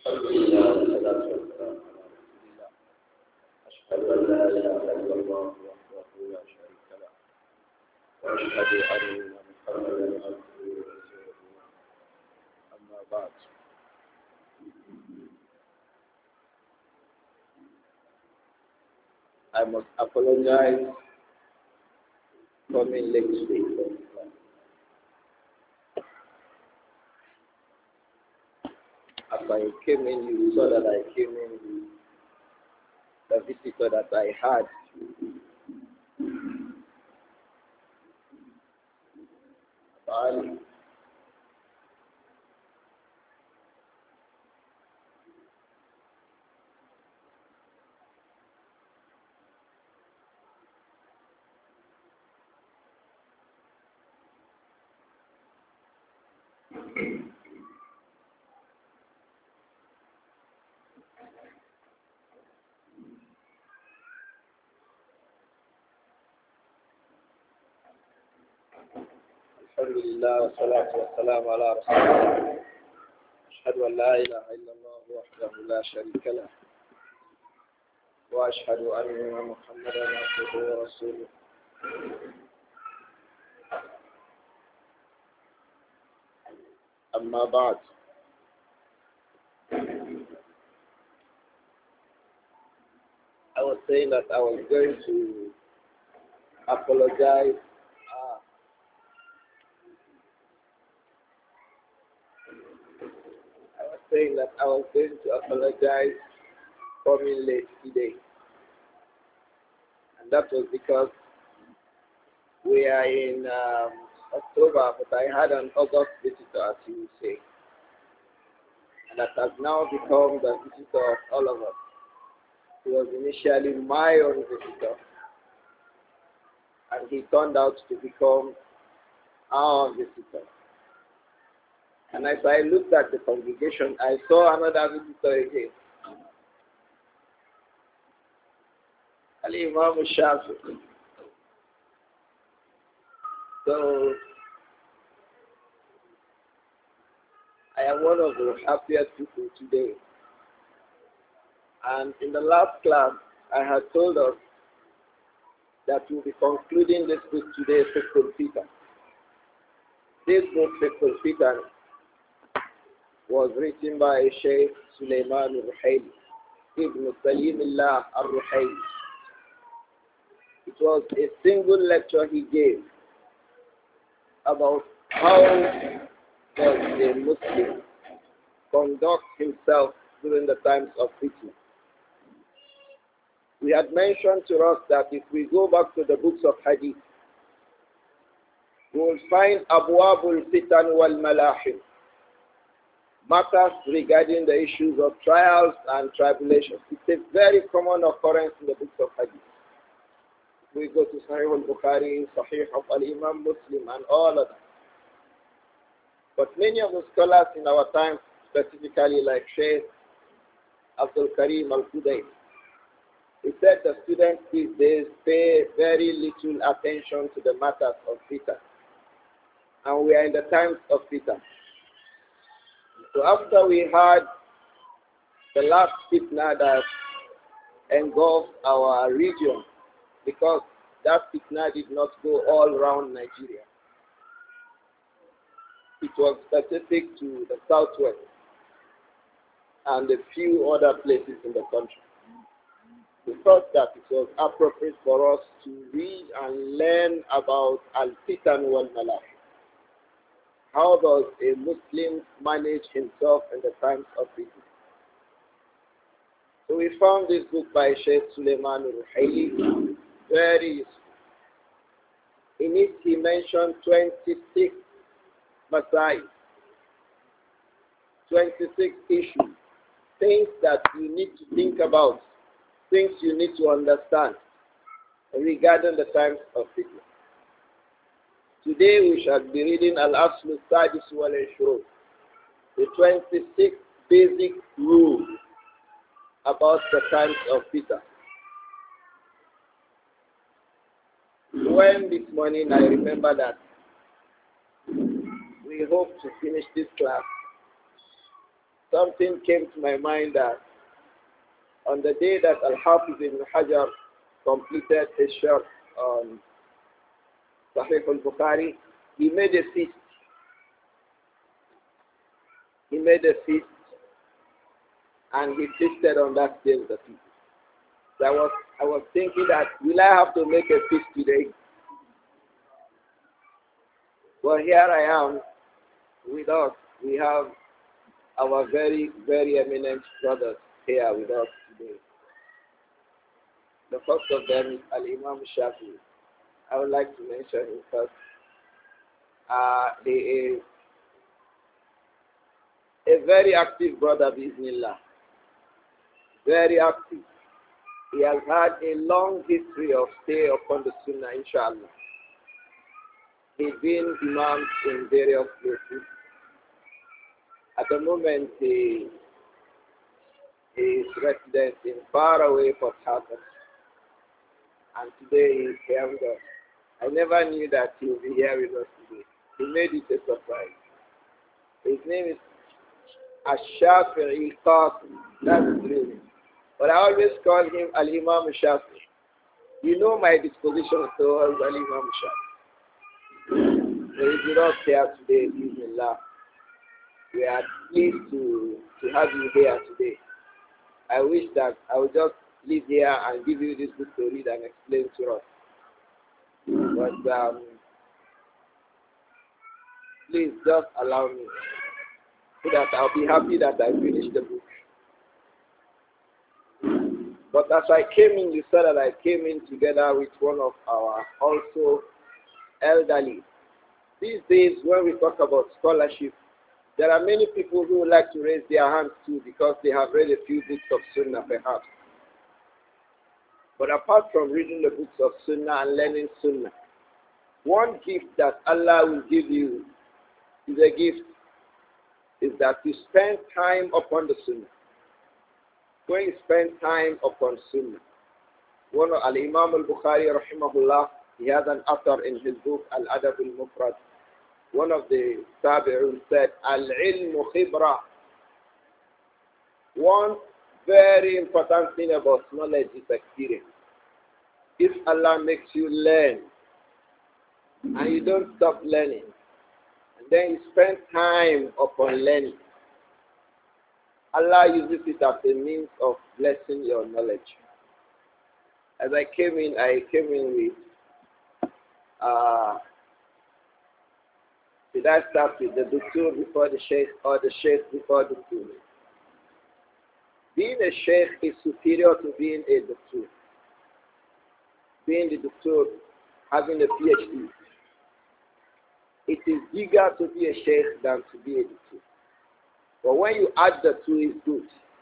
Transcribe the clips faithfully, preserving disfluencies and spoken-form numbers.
الحمد لله والصلاة والسلام على رسول الله. أشهد أن لا إله إلا الله وحده لا شريك له، وأشهد أن محمدا عبده ورسوله. أما بعد، I must apologize for being late today. As I came in, you saw that I came in with the visitor that I had. Ali. الحمد لله والصلاة والسلام على رسول الله. أشهد أن لا إله إلا الله وحده لا شريك له، وأشهد أن محمدا عبده ورسوله. أما بعد، I was saying that I was going to apologize. Ah, I was saying that I was going to apologize for being late today. And that was because we are in um, October, but I had an August visitor, as you would say. And that has now become the visitor of all of us. He was initially my own visitor, and he turned out to become our visitor. And as I looked at the congregation, I saw another visitor again. Al-Imam Shafi. So, I am one of the happiest people today. And in the last class, I had told us that we'll be concluding this book today, Fiqh al-Fitan. This book, Fiqh al-Fitan, was written by Sheikh Sulaiman al-Ruhaili, Ibn Salim-Allah al-Ruhaili. It was a single lecture he gave about how does a Muslim conduct himself during the times of fitna. We had mentioned to us that if we go back to the books of Hadith, we will find Abwabul Fitan wal Malahim, matters regarding the issues of trials and tribulations. It's a very common occurrence in the books of Hadith. We go to Sahih al-Bukhari, Sahih of al-Imam Muslim, and all of that. But many of the scholars in our time, specifically like Sheikh Abdul Karim al-Qudayy, he said the students these days pay very little attention to the matters of fitan. And we are in the times of fitan. So after we had the last fitna that engulfed our region, because that fitna did not go all around Nigeria. It was specific to the southwest and a few other places in the country. We thought that it was appropriate for us to read and learn about Al-Fitan wal-Malah. How does a Muslim manage himself in the times of fitna? So we found this book by Sheikh Sulaiman al-Ruhaili very useful. In it he mentioned twenty-six masai, twenty-six issues, things that you need to think about, things you need to understand regarding the times of fitna. Today we shall be reading Al-Aslu Sadis wal Ishrun, the twenty-six basic rules about the times of fitna. When this morning I remember that we hope to finish this class something came to my mind that on the day that Al-Hafiz ibn Hajar completed his short on Sahih al-Bukhari, he made a feast. He made a feast and he feasted on that day with the people. So I was, I was thinking that, will I have to make a feast today? Well, here I am with us. We have our very, very eminent brothers here with us today. The first of them is Al-Imam Shafi. I would like to mention him first. Uh, he is a very active brother, Bismillah. Very active. He has had a long history of stay upon the Sunnah, inshallah. He's been imams in various places. At the moment, he is resident in faraway Port Harcourt. And today he is here with us. I never knew that he would be here with us today. He made it a surprise. His name is Ash-Shafi'i Qasim. That's his name. But I always call him Al-Imam Shafi'i. You know my disposition towards Al-Imam Shafi'i. So he's with us here today, Bismillah. We are pleased to, to have you here today. I wish that I would just live here and give you this book to read and explain to us. But um, please just allow me so that I'll be happy that I finished the book. But as I came in, you said that I came in together with one of our also elderly. These days, when we talk about scholarship, there are many people who would like to raise their hands too because they have read a few books of Sunnah perhaps. But apart from reading the books of Sunnah and learning Sunnah, one gift that Allah will give you is a gift, is that you spend time upon the Sunnah. When you spend time upon Sunnah, one of Al-Imam al-Bukhari rahimahullah, he has an author in his book Al-Adab al-Mufrad. One of the Tabi'un said, Al-ilmu khibra. One very important thing about knowledge is experience. If Allah makes you learn, and you don't stop learning, and then you spend time upon learning, Allah uses it as a means of blessing your knowledge. As I came in, I came in with, uh, did I start with the Doctor before the Sheikh or the Sheikh before the Doctor? Being a Sheikh is superior to being a Doctor. Being the Doctor, having a PhD. It is bigger to be a Sheikh than to be a Doctor. But when you add the two, it's good.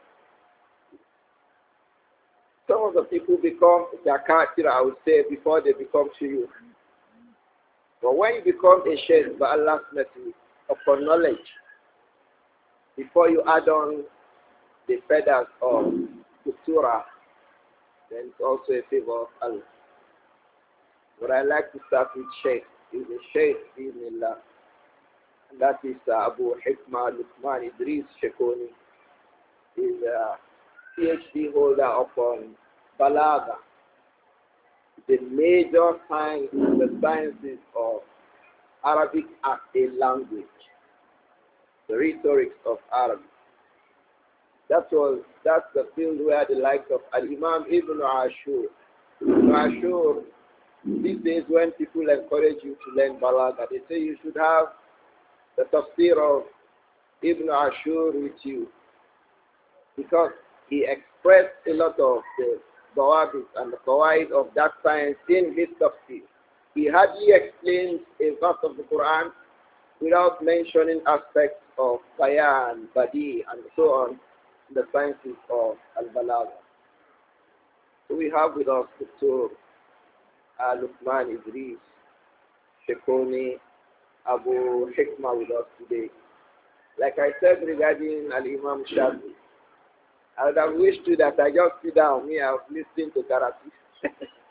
Some of the people become Zakatira, I would say, before they become Shuyukh. But when you become a Sheikh by Allah's mercy upon knowledge, before you add on the feathers of Kutura, then it's also a favor of Allah. What I like to start with Sheikh is a Sheikh Bismillah. And that is uh, Abu Hikmah Luqman Idris Shekoni. He's a PhD holder upon Balagha, the major science, the sciences of Arabic as a language, the rhetorics of Arabic. That was, that's the field where the likes of Al-Imam Ibn Ashur. Ibn Ashur, these days when people encourage you to learn Balagha, they say you should have the tafsir of Ibn Ashur with you, because he expressed a lot of the dawabit and the qawaid of that science in his tafsir. He hardly explains a verse of the Quran without mentioning aspects of bayan, badi, and so on, in the sciences of al-balagha. So we have with us Doctor uh, Luqman Idris Shekoni Abu Hikmah with us today. Like I said regarding Al-Imam Shafi, I would have wished to that I just sit down, me, I was listening to Karatu.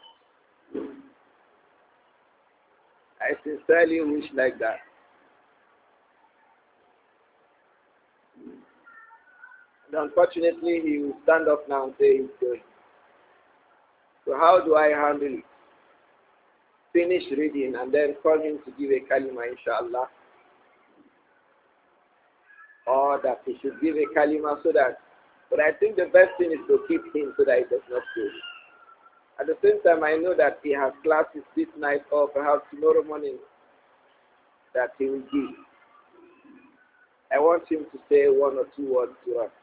I sincerely wish like that. Unfortunately, he will stand up now and say he's going. So how do I handle it? Finish reading and then call him to give a kalima, inshallah. Or that he should give a kalima so that, but I think the best thing is to keep him so that he does not go. At the same time, I know that he has classes this night or perhaps tomorrow morning that he will give. I want him to say one or two words to us.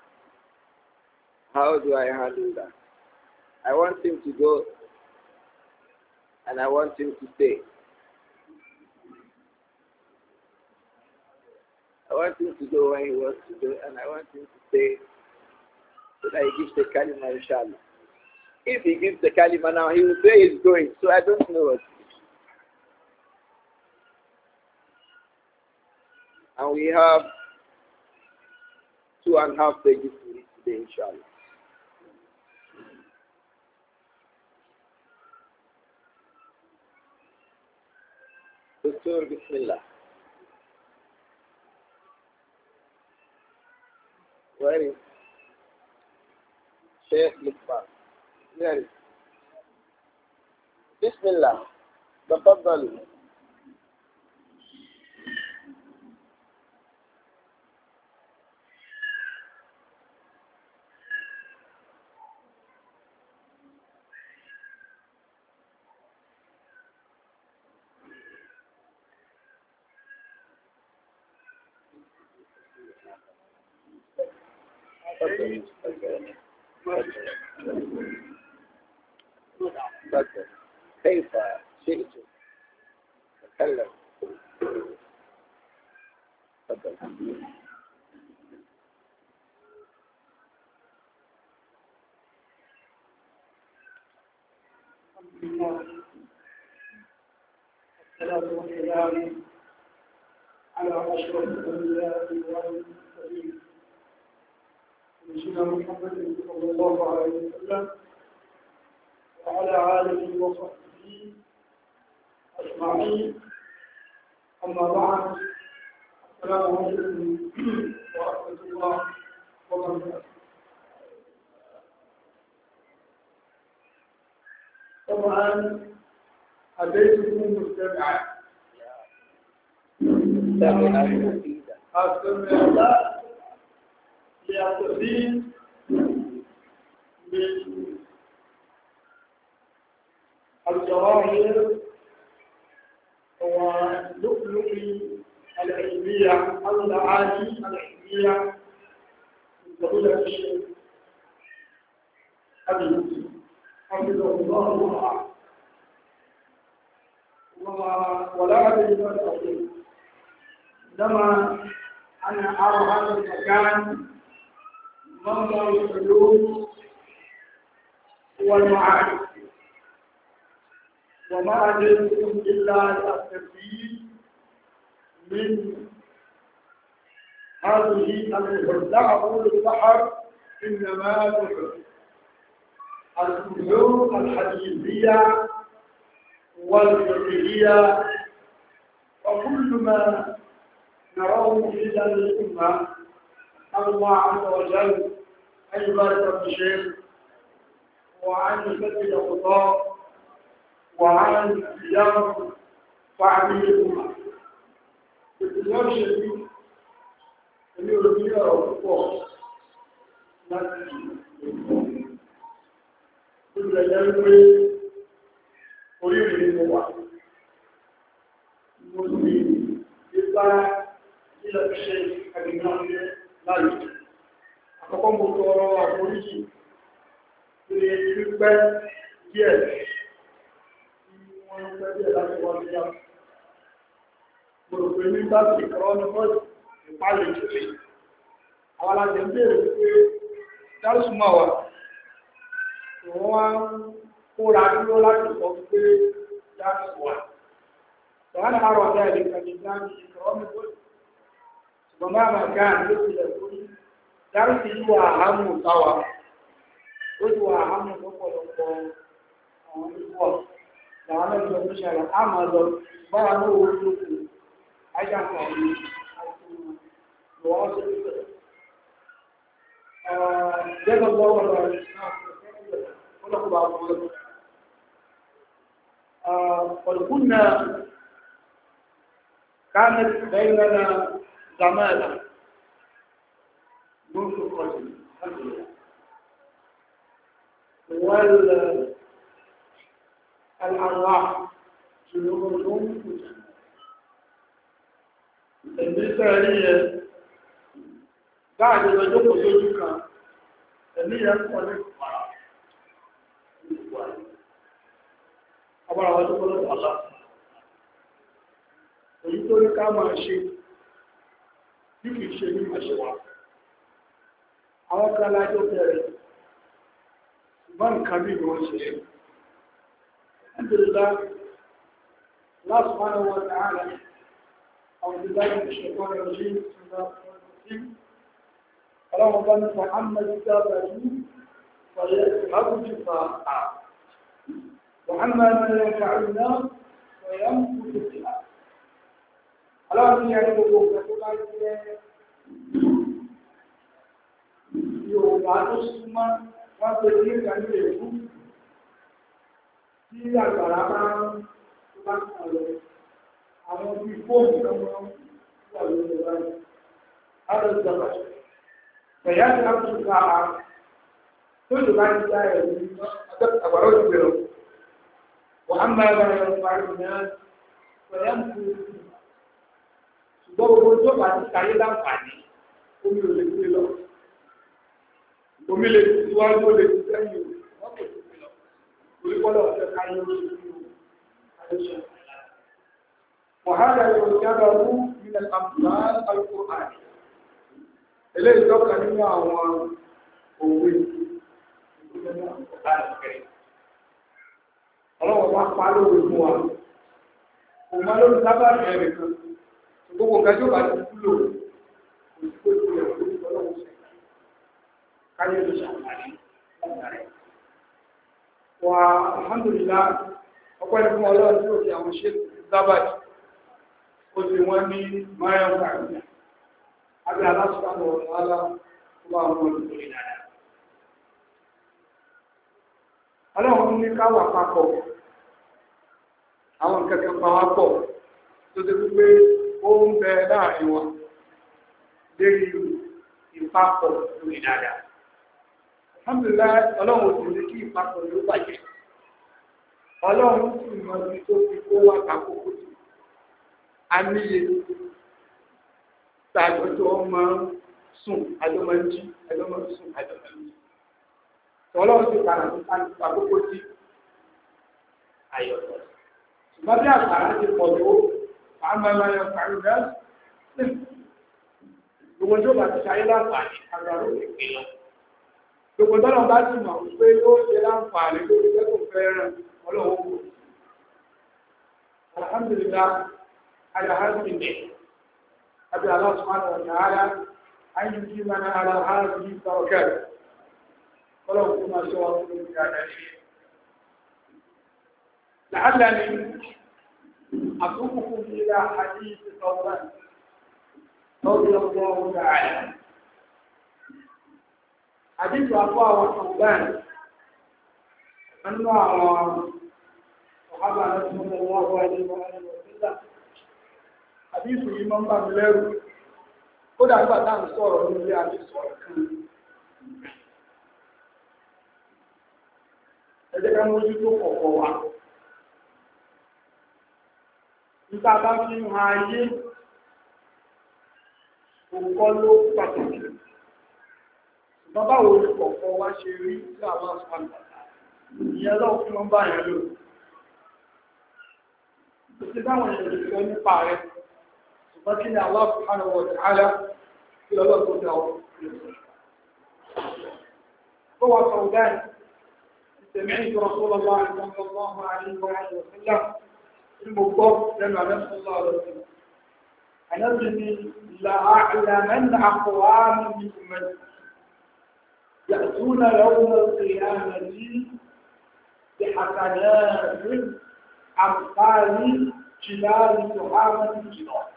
How do I handle that? I want him to go and I want him to stay. I want him to go when he wants to go and I want him to stay so that he gives the kalima, inshallah. If he gives the kalima now, he will say he's going, so I don't know what. And we have two and a half pages to read today, inshallah. Doctor Bismillah. Where is Sheikh Lukman? Where is Bismillah. Tafadhal. كيف شئت تكلم تفضل. والصلاة والسلام على أشرف الأنبياء والمرسلين سيدنا محمد صلى الله عليه وسلم وعلى آله وصحبه أجمعين. أما بعد، السلام عليكم ورحمة الله وبركاته. طبعا أتيتكم مستمعا أستمع لأستفيد من الجواهر ولؤلؤ العلمية أو المعاني العلمية من فضيلة الشيخ أبي يوسف حفظه الله ورعاه. ولا أدري ما أقول، إنما أنا أرى هذا المكان منظر العلوم والمعارف، وما أدريكم إلا التستفيد من هذه البحر. لا أقول البحر، إنما البحر البحور الحديثية والفقهية وكل ما نراه في هذه الأمة. نسأل الله عز وجل أن يبارك في الشيخ وأن يسدد خطاه وعن صيام فعلي الأمة. باختصار شديد يريد أوقات كل يوم أريد الموت مسلم يطلع إلى الشيخ الإمام مالك أقوم بطور أقولي ليتبقى díẹ̀ wọ́n fẹ́ díẹ̀ láti wọ́n ní yàtọ̀. Mo rò pé nígbà tí ìkọ́rọ́ ní bọ́ọ̀dù ìpálẹ̀ ìjọba àwọn alájẹ ń bèèrè pé dárúsùmọ̀ wà wọ́n wá kóra dúró láti sọ pé dárúsù wà. Sọ̀rọ̀ náà rọ̀ ọ̀dá ẹ̀lẹ́ kan ní ìdáni ìkọ́rọ́ ní bọ́ọ̀dù. Ṣùgbọ́n máa máa gáà ló ti lẹ̀ lórí dárúsù yìí wà áhàmù táwa. Ó ti wà áhàmù lọ́pọ̀lọpọ̀ àwọn ìwọ̀ làwọn ẹgbẹ́ tó ṣẹlẹ̀ á máa lọ bára ní owó tó kù ajáǹkà ní àti lọ́wọ́ sí ìpẹ̀lẹ̀. جزا الله خيرا ولكم بعض قد كنا كانت بيننا زمالة منذ قديم والأرواح جنود المثالية بعد ما جبت زوجك النية ولك أبرا وجبت الله èyí tó ní ká máa ṣe bí kìí ṣe ní àṣẹwà àwọn kan lájọ́ bẹ̀rẹ̀ ṣùgbọ́n nǹkan bí wọ́n ṣe ṣe alhamdulillah Allah subhanahu wa ta'ala àwọn ìdájọ́ ìṣẹ̀kọ́ rẹ̀ jí ọlọ́run bá ní fa'amma ìjábà yìí fàyẹ̀ ìhàbùjì fàá wa'amma mẹ́rin fa'ina fàyẹ̀ ń kú tó ti Aláwọ̀ ní ẹni gbogbo ọ̀pẹ́ tó bá jẹ́ Yorùbá tó súnmọ́ wọ́n pè ní ìgbàlú èkú tí àgbàrá bá ń bá ń sàlọ̀ àwọn bí fóòmù lọ́wọ́ wà lórí ìwáyé. Adọ́ ìjọba pẹ̀yà tí a tún ká a tó lè bá ń já ẹ̀rù àgbàrá òjò lọ. Wọ́n á máa bá ẹ̀rọ parí náà pẹ̀yà ń kú gbogbo tó bá ti kàyé láǹfààní omi ò lè gbé lọ omi lè ti síwájú ó lè ti sẹ́yìn wọ́n kò tó gbé lọ orí kọ́lọ̀ ọ̀sẹ̀ káyé ó lè fi àdéṣe wàhálà yóò jábà wú nílẹ̀ àmàlà alùpùpù àdé eléyìí tọ́ka nínú àwọn òwe ọlọ́wọ́ bá pa lóore fún wa òun máa lórí sábà bẹ̀rẹ̀ kan gbogbo nǹkan tí ó bá ti kúlò òṣìṣẹ́ tó yẹ kó ní ọlọ́run ṣe káyé ló ṣàǹfààní láti rẹ̀. wà alhamdulillah ọpẹ́ ní fún ọlọ́run tí ó fi àwọn ṣe zábàtì ó sì wọ́n ní mariam kàríyà abẹ́ aláṣùpánu ọ̀rọ̀ alá tó bá wọn lórí lórí dáadáa. ọlọ́run ní káwà papọ̀ àwọn kẹ̀kẹ́ pa wá pọ̀ tó ti wípé ó ń bẹ láàrin wọn lérí ìpapọ̀ lórí dáadáa. Alhamdulillah ọlọ́run sì ní kí ìpapọ̀ ló bàjẹ́. Ọlọ́run sì mọ ibi tó fi kó wá àkókò sí. A níye tàgbẹ́jọ́ máa ń sùn, àjọ máa ń jí, àjọ máa ń sùn, àjọ máa ń jí. Ọlọ́run sì padà sí àkókò sí ayọ̀tọ̀. Ṣùgbọ́n bí àgbàrá ti pọ̀ tó àmà máa yọ pàrọ̀ náà gbogbo tó bá ti ṣayé láǹfààní agbára òkè pé lọ gbogbo tọ́lọ̀ bá ti mọ̀ pé ó ṣe láǹfààní lórí jẹ́ kò fẹ́ràn ọlọ́wọ́ wò alhamdulillah alhamdulillah abi Allah subhanahu wa ta'ala an yi ji mana ala hazi tawakkal ọlọ́wọ́ kuma ṣe wa fún ìgbà dáṣe la'allani أسوقكم إلى حديث ثوبان رضي الله تعالى حديث أقوى وثوبان أنه صحابة رسول الله عليه وآله وسلم حديث الإمام بامليرو kódà nígbà tá à ń sọ̀rọ̀ nílé àti sọ̀rọ̀ kan ẹ jẹ́ ká mójú tó kọ̀ọ̀kọ̀ wa. Nígbà bá fi ń ha ayé, òkọ́ ló pàtàkì. Ṣùgbọ́n báwo ni kọ̀ọ̀kọ́ wá ṣe rí sí àwọn àṣàlẹ̀? Ìyẹn lọ́wọ́ fún wọn bá yẹn lò. Kò sí báwọn èèyàn lè sọ nípa rẹ̀. Ṣùgbọ́n kí ni Allah subhanahu wa ta'ala kí lọ́lọ́ tó dá ọ? Ó wà sọ̀rọ̀ bẹ́ẹ̀. سمعت رسول الله صلى الله عليه وآله وسلم المقبض لما نفس الله عليه وسلم أنا أبني لأعلمن أقوام من أمتي يأتون يوم القيامة بحسنات أمثال جلال سحابة الجبال.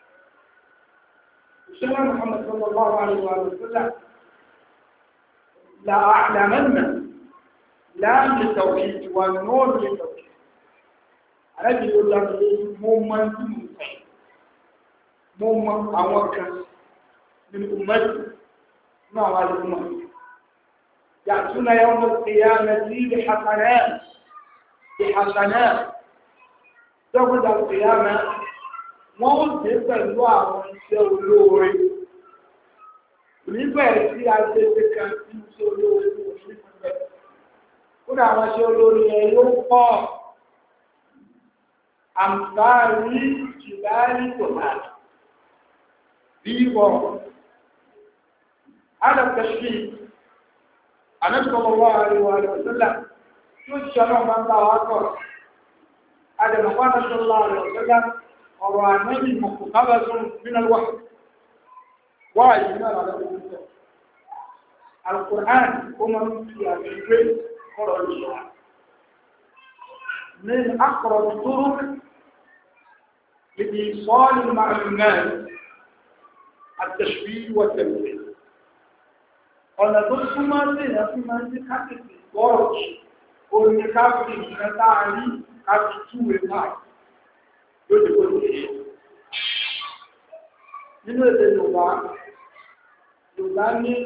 الشيخ محمد صلى الله عليه وسلم لأعلمن لام للتوحيد والنون للتوحيد àrẹ́bí ló lábẹ́ mo máa ń tí mo fẹ́ mo mọ àwọn kan nínú mẹ́tì ní àwọn alùpùpù yàtúnà yawm al-qiyamati bi hasanat bi hasanat dọ́gbọ́dà al-qiyamah wọ́n ó dé pẹ̀lú àwọn iṣẹ́ olóore nígbà tí a gbé ṣe kan tí iṣẹ́ olóore tó wọ́n ní pẹ̀lú kódà àwọn iṣẹ́ olóore yẹn yóò pọ̀ àǹfààní jìbáàrí tòmátì bíbọ̀ alàkàṣí ànẹ́sọ̀lọ́wọ́ àríwá àríwá tó ṣẹlọ́ máa ń bá wa kọ̀ àdẹ̀mọ̀pá ànẹ́sọ̀lọ́ àríwá ọ̀rọ̀ ànẹ́bì mọ̀kùnkábẹ̀sùn nínú wà wáyé náà lọ́wọ́ Al-Qur'an ó máa ń fi àmì ìwé kọ́rọ̀ ìṣọ́ من أقرب الطرق لإيصال المعلومات التشبيه والتمثيل ọ̀nà tó súnmọ́ sí èèyàn fi máa ń ní káàkiri gọ́ọ̀jì orí káàkiri ìrìnà táàrí káàkiri túwé máa yóò dé kó lè nínú èdè Yorùbá Yorùbá ní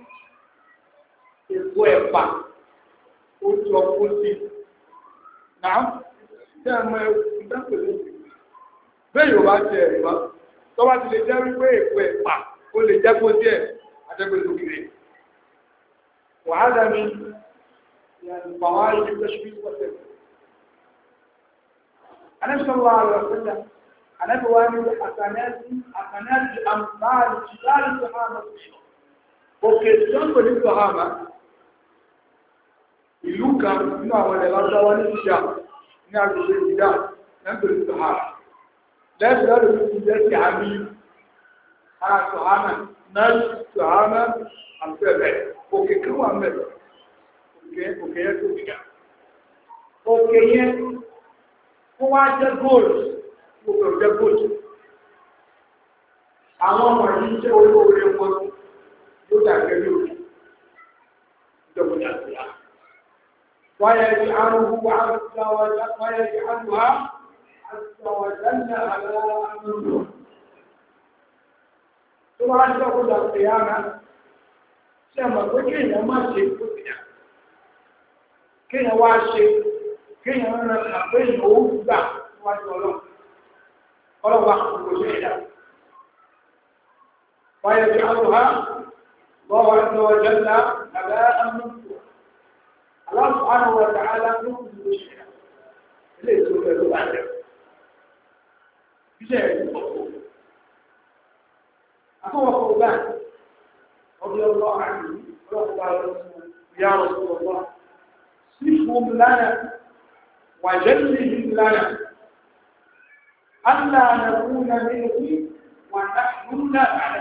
èpo ẹ̀pà ó jọ kó sí náà tí a mọ ìdápẹ̀lẹ̀ bẹ́ẹ̀ Yorùbá jẹ́ ẹ̀rọ tó bá ti lè jẹ́ wípé èpo ẹ̀pà ó lè jẹ́ kó díẹ̀ àjẹpẹ̀lẹ̀ òkèrè وهذا من يعني فوائد التشبيه والتمثيل. النبي صلى الله عليه وسلم أنا بواني حسنات حسنات أمثال جبال الصحابة وكيسون بني الصحابة ìlú kan nínú àwọn ẹ̀lẹ́ lọ́jọ́wọ́ ní ìjà ní agbègbè ìjà lẹ́gbẹ̀rẹ̀ Sahara lẹ́gbẹ̀rẹ̀ lọ́dọ̀ tó jẹ́ sí àmì ara Sahara náà Sahara àfẹ́fẹ́ òkè kí wà mẹ́rẹ̀ òkè yẹn tó gbìyà òkè yẹn fún wá jẹ́ góòlù òkè jẹ́ góòlù àwọn ọmọ yìí jẹ́ olóore wọn yóò dàgbẹ́ lórí ìjọba ìjọba ويجعله عز وجل ويجعلها عز وجل على أمره ثم عند كل القيامة سيما كي ما شيء كتير كي واشي كي أنا أقول هو ذا وجلون ولا وقت كشيء ويجعلها الله عز وجل على أمره Allah subhanahu wa ta'ala ló kù ló ṣe ilé ìṣòro ẹ̀rọ àjẹ́. Iṣẹ́ ẹ̀rọ ọ̀pọ̀. Akọ́wọ́kọ́ bá ọdún ọlọ́ àmì ọlọ́pàá ìyá ọ̀sọ̀ ọ̀pọ̀. Sí fún lánàá, wà jẹ́ sí ìlú lánàá. Allah na kuna nínú wà náà nínú àdá.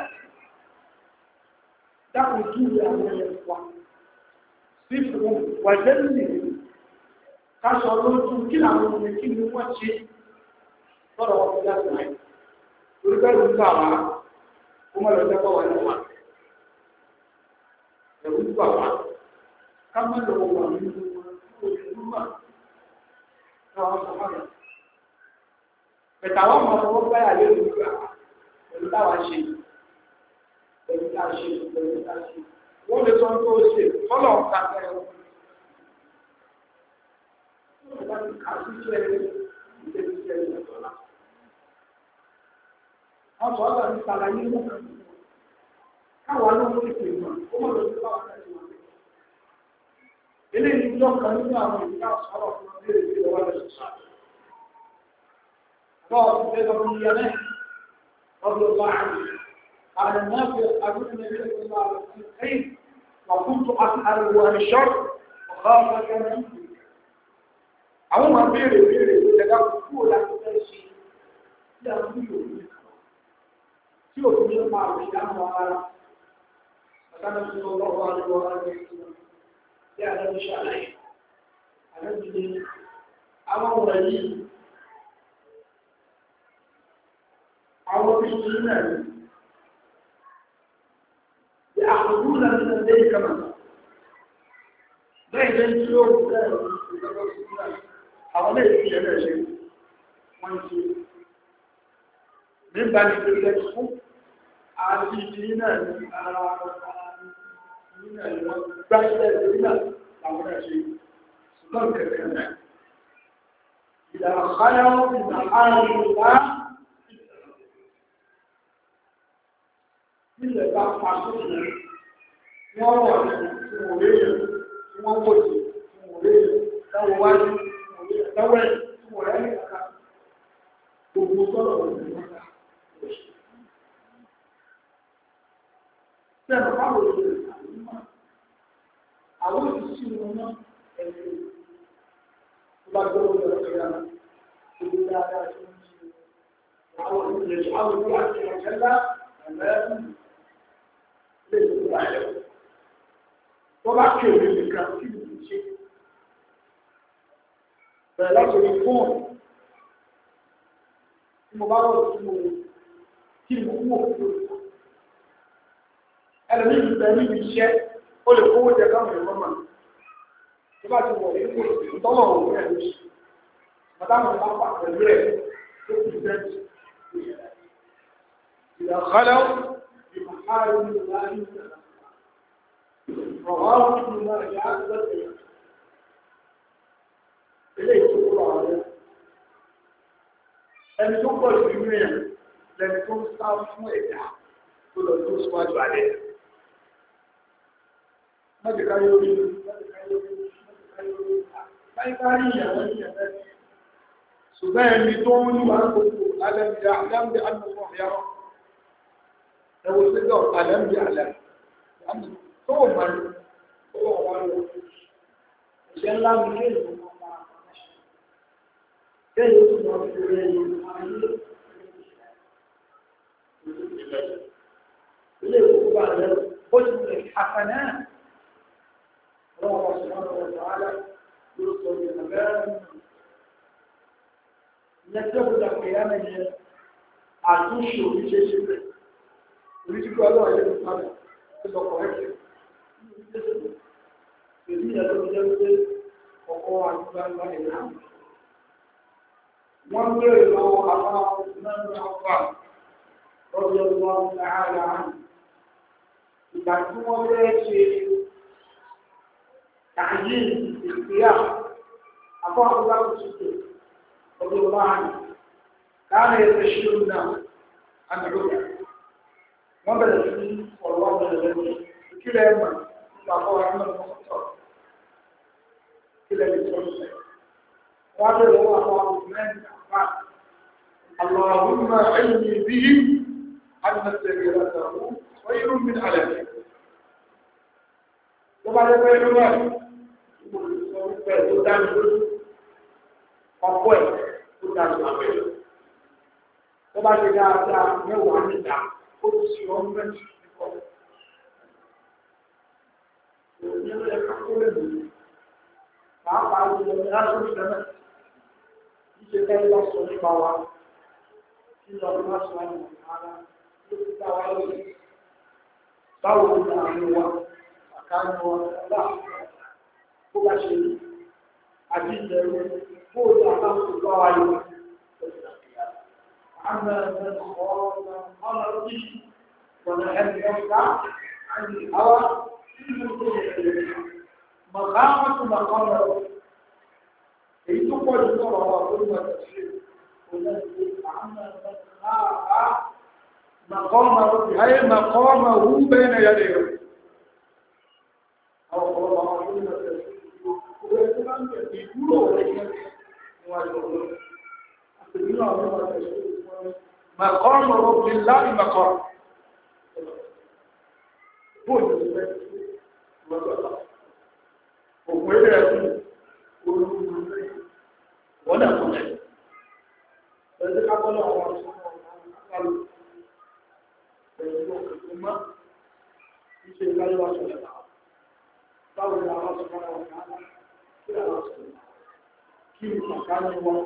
Dákùn jù àwọn ẹ̀fọ́. Sífù wàjẹ́lì káṣọ lójú kí àwọn ọmọ kí ni wọ́n ṣe lọ́rọ̀ wọn fẹ́ láti ráì. Orígbẹ́rù ń gbà wá, ó mọ́ lọ jẹ́pọ̀ wà ní wà. Ẹ̀rù ń gbà wá, ká mọ́ lọ wà nínú wọn tó ojú mà láwọn sọ̀rọ̀. Bẹ̀tà wọn mọ̀ ọwọ́ báyà lé òun gbà pẹ̀lú táwa ṣe, pẹ̀lú táwa ṣe, pẹ̀lú táwa ṣe. Wọ́n lè sọ tó ṣe tọ́lọ̀ kàtẹ́ ẹ̀wọ̀n. Wọ́n ti kà sí ṣe ìṣẹ́ ìṣẹ́lẹ̀. Wọ́n sọ ọ́dọ̀ ní sàlàyé mú kan. Káwọn ló mú ìpè mọ̀, ó mọ̀ lórí báwọn láti wọ́n. Eléyìí jọ kan nínú àwọn ìdíkà sọ̀rọ̀ fún ọdún èrè ìlú ọwọ́ lẹ́sùn sáà. Bọ́ọ̀ ti fẹ́ lọ́wọ́ ní ẹlẹ́ ọdún ọlọ́ àmì. قال الناس يسألون النبي صلى الله عليه وسلم كيف وكنت أسأله عن الشر وخافك منه àwọn máa béèrè béèrè ìjẹ̀dá kúrò láti fẹ́ ṣe tí a ń lò ní tí ò ní máa rí dáhùn ara ọ̀tánà tí ó lọ́wọ́ àríwọ̀ àríwọ̀ tí a lọ́wọ́ ṣàlàyé àlẹ́bí ni àwọn ọ̀rọ̀ yìí àwọn bí i náà يأخذون من الليل كما lẹ́yìn tí ó rú lẹ́rọ àwọn ilé ìfì ẹ̀rẹ́ ṣe wọ́n ti nígbà ní pẹ̀lẹ̀ fún àti ìdí náà ní ara nínú ẹ̀wọ̀n gbáṣẹ́ ìdí náà àwọn ẹ̀ṣẹ́ ṣùgbọ́n kẹ̀kẹ́ náà ìdá àkáyọ́ ìdá àárín ìlà nílẹ̀ bá pàṣẹ wọ́n wọ̀ ní ìwòrè wọ́n wò sí ìwòrè táwọn wájú ìwòrè táwọn ẹ̀ ìwòrè ẹ̀ nìkan gbogbo sọ̀rọ̀ òní wọn ká sẹ́nu báwo ló lè àlùmọ́ àwọn òṣìṣẹ́ wọn náà ẹ̀sìn tó bá gbọ́ wọn lọ sí ara gbogbo dáadáa tó ń ṣe àwọn ìṣẹ̀lẹ̀ àwọn ìṣẹ̀lẹ̀ àti ìṣẹ̀lẹ̀ ẹ̀mẹ́rin lè tó báyọ̀ tó bá kí òní nìkan kí ló ń ṣe bẹ̀rẹ̀ láti orí fóònù tí mo bá wọ̀ sí mo kí mo wò ó ẹlòmíì ń bẹ níbi iṣẹ́ ó lè kówó jẹ káwọn èèyàn mọ̀ tó bá ti wọ̀ ní kò tọ́wọ̀ òun rẹ̀ ló ṣe bàtà mi bá pà pẹ̀lú ẹ̀ tó kù bẹ́ẹ̀ ìyàkálẹ̀ ìmọ̀kárí ní ìlànà ìṣẹ̀lẹ̀ ọ̀hún ní ìlànà ìyàkálẹ̀ ilé ìtòkúrò ààrẹ ẹni tó pọ̀ sí inú ẹ̀ lẹni tó ń sá fún ẹ̀dá tó lọ tó síwájú alẹ́ mọ́jẹ̀ká yóò rí mọ́jẹ̀ká yóò rí mọ́jẹ̀ká yóò rí láìkárí ìyàwó ìyàwó ṣùgbọ́n ẹni tó ń ní wà gbogbo alẹ́mìí alẹ́mìí alẹ́mìí ọ̀yàrọ̀ ẹwọ́ sígbọ̀ alẹ́mìí alẹ́mìí tó mọ̀ ní owó wọn lọ ìṣẹ́ ńlá mi kéèyàn mọ́ máa kéèyàn tó mọ̀ sí rẹ̀ yìí ayé ilé ìwòkúbà rẹ̀ ó ti rẹ̀ àfẹ́nẹ́ ọlọ́wọ́ ṣùgbọ́n ọ̀rọ̀ ààlẹ́ ló sọ ìrìnàbẹ́rẹ̀ lẹ́tọ́gbọ́dà kìíyàmẹ́ yẹn àtúnṣe oríṣẹ́ṣẹ́ rẹ̀ oríṣẹ́ṣẹ́ ọlọ́wọ́ yẹn ló padà tó lọ kọ̀ẹ́kẹ́ èyí yẹn tó jẹ́ pé ọkọ̀ àdúgbà ńlá ìlà wọ́n bèèrè lọ́wọ́ àwọn ọmọ ọgbà رضي الله تعالى عنه إذا كنت شيء تعيين اختيار أبو بكر الصديق رضي الله عنه كان يستشير الناس عن العليا وبدأ فيه والله بلغني كلا يوم أبو عمر المخطر كلا يتوسع وهذا هو أبو عثمان بن عفان اللهم علمي بهم أن سبيلته خير من علمه وبعد ذلك ọ̀pọ̀ ẹ̀ tó dájú àpẹẹrẹ tó bá ṣe dáadáa mẹ́wàá níta ó ti ṣe ọmọ mẹ́jì nípọ̀ ìròyìn ẹ̀ka tó lè lò pàápàá ìjọba ní láti ìṣẹ́mẹ̀ ìṣẹ́ tẹ́lẹ̀ bá sọ nípa wa kí lọ bí wọ́n sọ àwọn ará ló ti dá wa lórí báwo ni àwọn wa àkánu wa láàrín bó bá ṣe àti ìjẹ̀rù bóòlù àtàkùn bá wa yọ àmà ẹ̀kọ́ ọ̀nà orí wọ̀nà ẹ̀mí ọ̀gá àti àwa nínú tó yẹ màkàmà tó màkàmà èyí tó pọ̀ jù lọ́wọ́ àwọn olùmọ̀ tẹ̀sí مقامه هي مقامه بين يديه أو مقام رب الله مقام ولا قلت Jadi apa lo awal kalau bentuk cuma bisa kali masuk ke dalam. Kalau dia masuk ke dalam kana, dia masuk. Kini makan uang,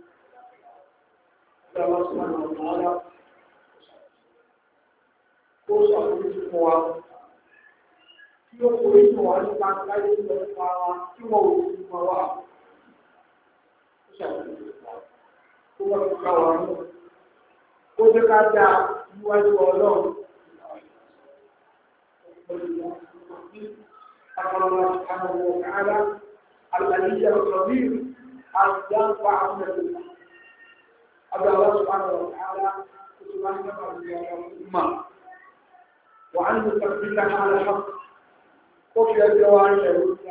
dia masuk ke dalam. Kosa itu semua. tí ó kò rí ìwà nípa láyé lọ nípa wa tí wọ́n ò sí mọ́ wa. Ó ṣàlùyé kó wọ́n ti ká wa mú. Ó jẹ́ ká dá níwájú ọlọ́run. أمر الله سبحانه وتعالى الغني الكبير أن ينفع من الله. أبدا الله سبحانه وتعالى سبحانه وتعالى وأن يثبتنا على الحق وفي الجوارح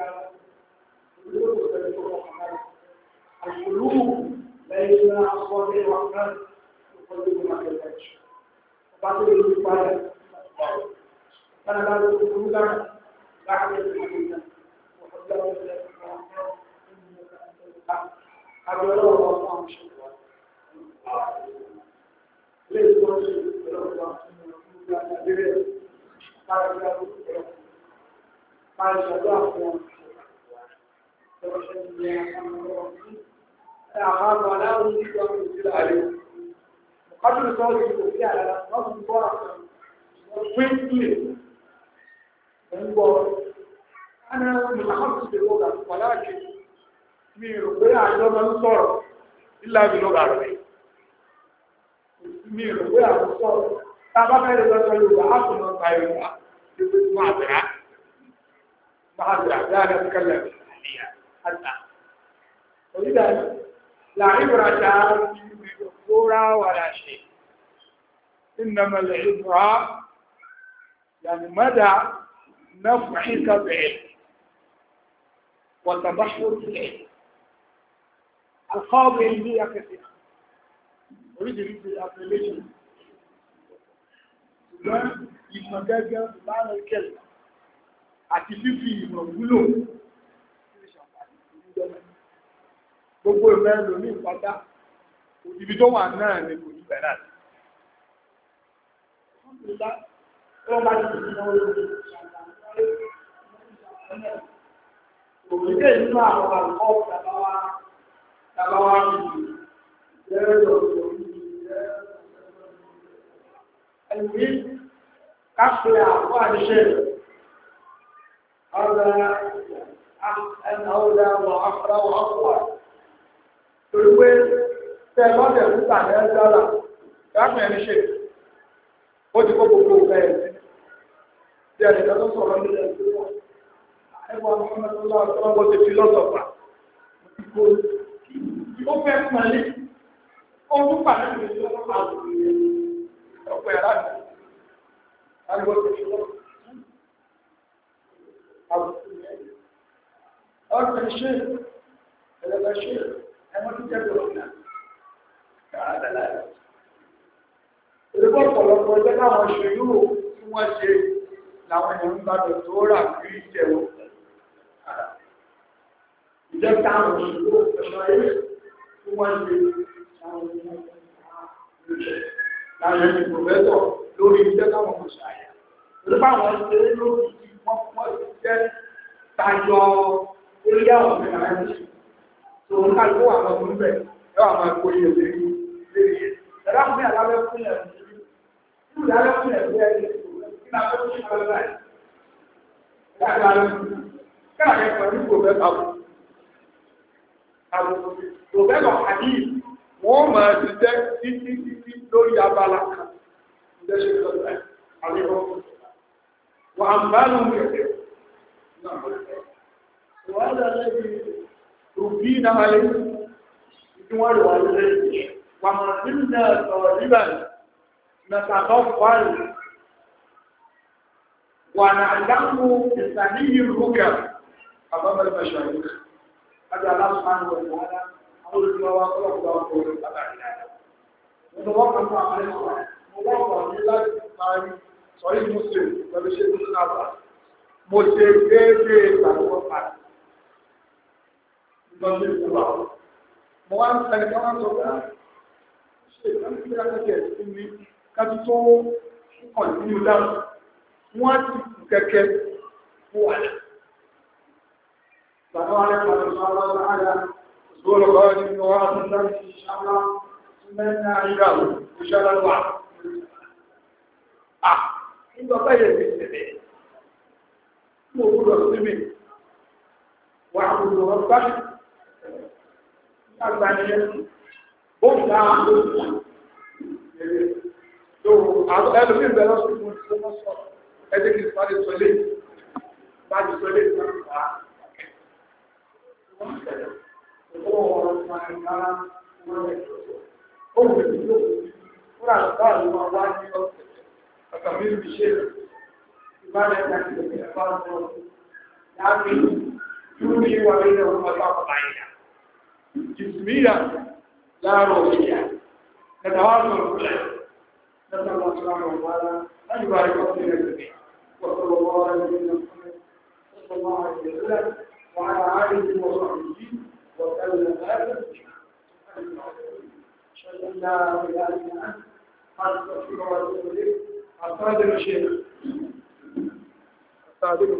القلوب بين أصوات الرحمن يقلبنا في الحج وبعد ذلك فأنا لا أقول لك بعد الحديث وحذر أبو الله شكرا ليس الله قال شباب أعاد ولا أريد أن أنزل عليه وقبل صوتي في على نص مبارك وفي أنا متخصص باللغة ولكن من ربيع عندما نصر إلا باللغة العربية من ربيع نصر طبعا إذا كانوا أصلا طيبا معذرة معذرة لا نتكلم فيها حتى ولذا لا عبرة بالكورة ولا شيء إنما العبرة يعني مدى نفعك بعلم وتبحر بالعلم. القاضي علمية كثيرة أريد أن الأبليشن ìmọ̀gẹ́gẹ́ láàrín ìkẹlẹ̀ àti fífi ìmọ̀ wúlò gbogbo ìmẹ́lò ní ìpátá ibi tó wà náà ní kò ní bẹ̀rẹ̀ àti òmìnir ìlú àwọn àlùkọ́ tàbáwá tàbáwá ìrẹ́lẹ̀ ẹ̀lùmí káfíà wà ní ṣe ọ̀rọ̀ ẹ̀nàwọ̀dá wà áfẹ́ra wà áfẹ́ra torí pé tẹ́ lọ́dẹ̀ púpà ní ẹ́dọ́là káfíà ní ṣe ó ti kó gbogbo bẹ́ẹ̀ tí ẹ̀lẹ́gbẹ́ tó sọ̀rọ̀ nílẹ̀ ìgbéwọ̀ ẹgbọ́n ọmọ ti fi lọ́sọ̀pá ó fẹ́ pẹ̀lú ó tún pàdé ìgbésí ọlọ́pàá ọ̀pọ̀ ẹ̀rá mi agbó ti fi lọ́sọ̀pá ọ̀pọ̀ ṣe ẹ̀lẹ́gbẹ́ ṣe ẹmọ́ tó jẹ́ gbọ́nà kàádàlá ìrúbọ̀ pọ̀lọpọ̀ ẹgbẹ́ láwọn ṣe yóò tí wọ́n ṣe láwọn èèyàn ń gbádọ̀ tó rà kí ìjẹ̀wọ̀ ìjẹ́ táwọn òṣèlú ẹ̀ṣọ́ ayé tí wọ́n ṣe láwọn èèyàn láwọn ẹni pòfẹ́sọ̀ lórí iṣẹ́ táwọn òṣèlú àyà nípa àwọn ṣe lórí wọ́n wọ́n ti jẹ́ tayọ orí àwọn ọ̀gbìn àyà tó ń ká ló wà lọ́wọ́ níbẹ̀ ẹ wà máa kó iye lórí lórí yẹn ẹ̀rọ fún yàrá bẹ́ẹ̀ fún yàrá fún yàrá fún yàrá bẹ́ẹ̀ kí ni a fẹ́ fún yàrá bẹ́ẹ̀ káàkiri pẹ̀lú pòfẹ́sọ̀ àwọn pòfẹ́sọ̀ àdí wọ́n máa ti jẹ́ títí títí lórí abala kan ìdẹ́ṣẹ́ lọ́sẹ̀ àríwọ̀ wà á bá lóun kẹ̀kẹ́ wọ́n á lẹ́bi rùbí náà lé tí wọ́n rẹ̀ wá lé wà máa tí ń dẹ̀ sọ̀rọ̀ níbẹ̀ mẹ́tàkọ́ fọ́ọ̀lù wà náà dáhùn ìsàníyìn rúkà àbábẹ̀ mẹ́ṣàlùkà àti aláṣùmáà wọ̀ ìwádà àwọn olùdíwọ́wá kọ́lọ̀kọ́ ọkùnrin látàrí dáadáa. Mo lọ́wọ́ kan fún àwọn ẹ̀kọ́ mo wọ́pọ̀ ní láti parí sọ́rí Muslim pẹ̀lú ṣe tó sábà. Mo ṣe déédéé ìgbàlúwọ́ padà. Ìjọba ìjọba. Mo wá ń sẹ́ni ká wá sọ pé ṣe ìtàn sí akẹ́kẹ́ sí mi kájú tó kàn nínú dáhùn. Wọ́n ti kù kẹ́kẹ́ fún wàlẹ̀. Bàbá wa lẹ́kọ̀ọ́ lọ́wọ́ láàárọ̀. دول قادم نواف النفس إن شاء الله سمعنا عجال إن شاء الله آه إنه طيب بالسبيل mo gbọ́dọ̀ sí mi wà á gbọ́dọ̀ wọn bá àgbà nìyẹn ó ń bá àwọn àwọn ẹlòmíì bẹ̀rẹ̀ lọ́sùn fún ìṣẹ́ lọ́sọ̀ ẹgbẹ́ kìí sáré sọlé bá ti sọlé ìṣẹ́ wà ó wọ́n máa ń kára wọ́n rẹ̀ ó wù mí ló fúnra lọ́wọ́ àwọn ọmọ wa ní ọ̀sẹ̀ àtàbí ibi iṣẹ́ ìbálẹ̀ ìdájí ìgbẹ́ bá ń bọ̀ láti yóò ní ìwà ilẹ̀ ọmọ ọjọ́ àpapọ̀ àyíká jìsìmíyà láàárọ̀ òṣìyà ẹ̀dàwà sọ̀rọ̀ نسأل الله سبحانه وتعالى أن يبارك فينا جميعا وصلى الله على نبينا محمد صلى الله عليه وسلم وعلى آله وصحبه وسلم أشهد أن لا إله إلا أنت أستغفرك وأتوب إليك أستاذن الشيخ أستاذن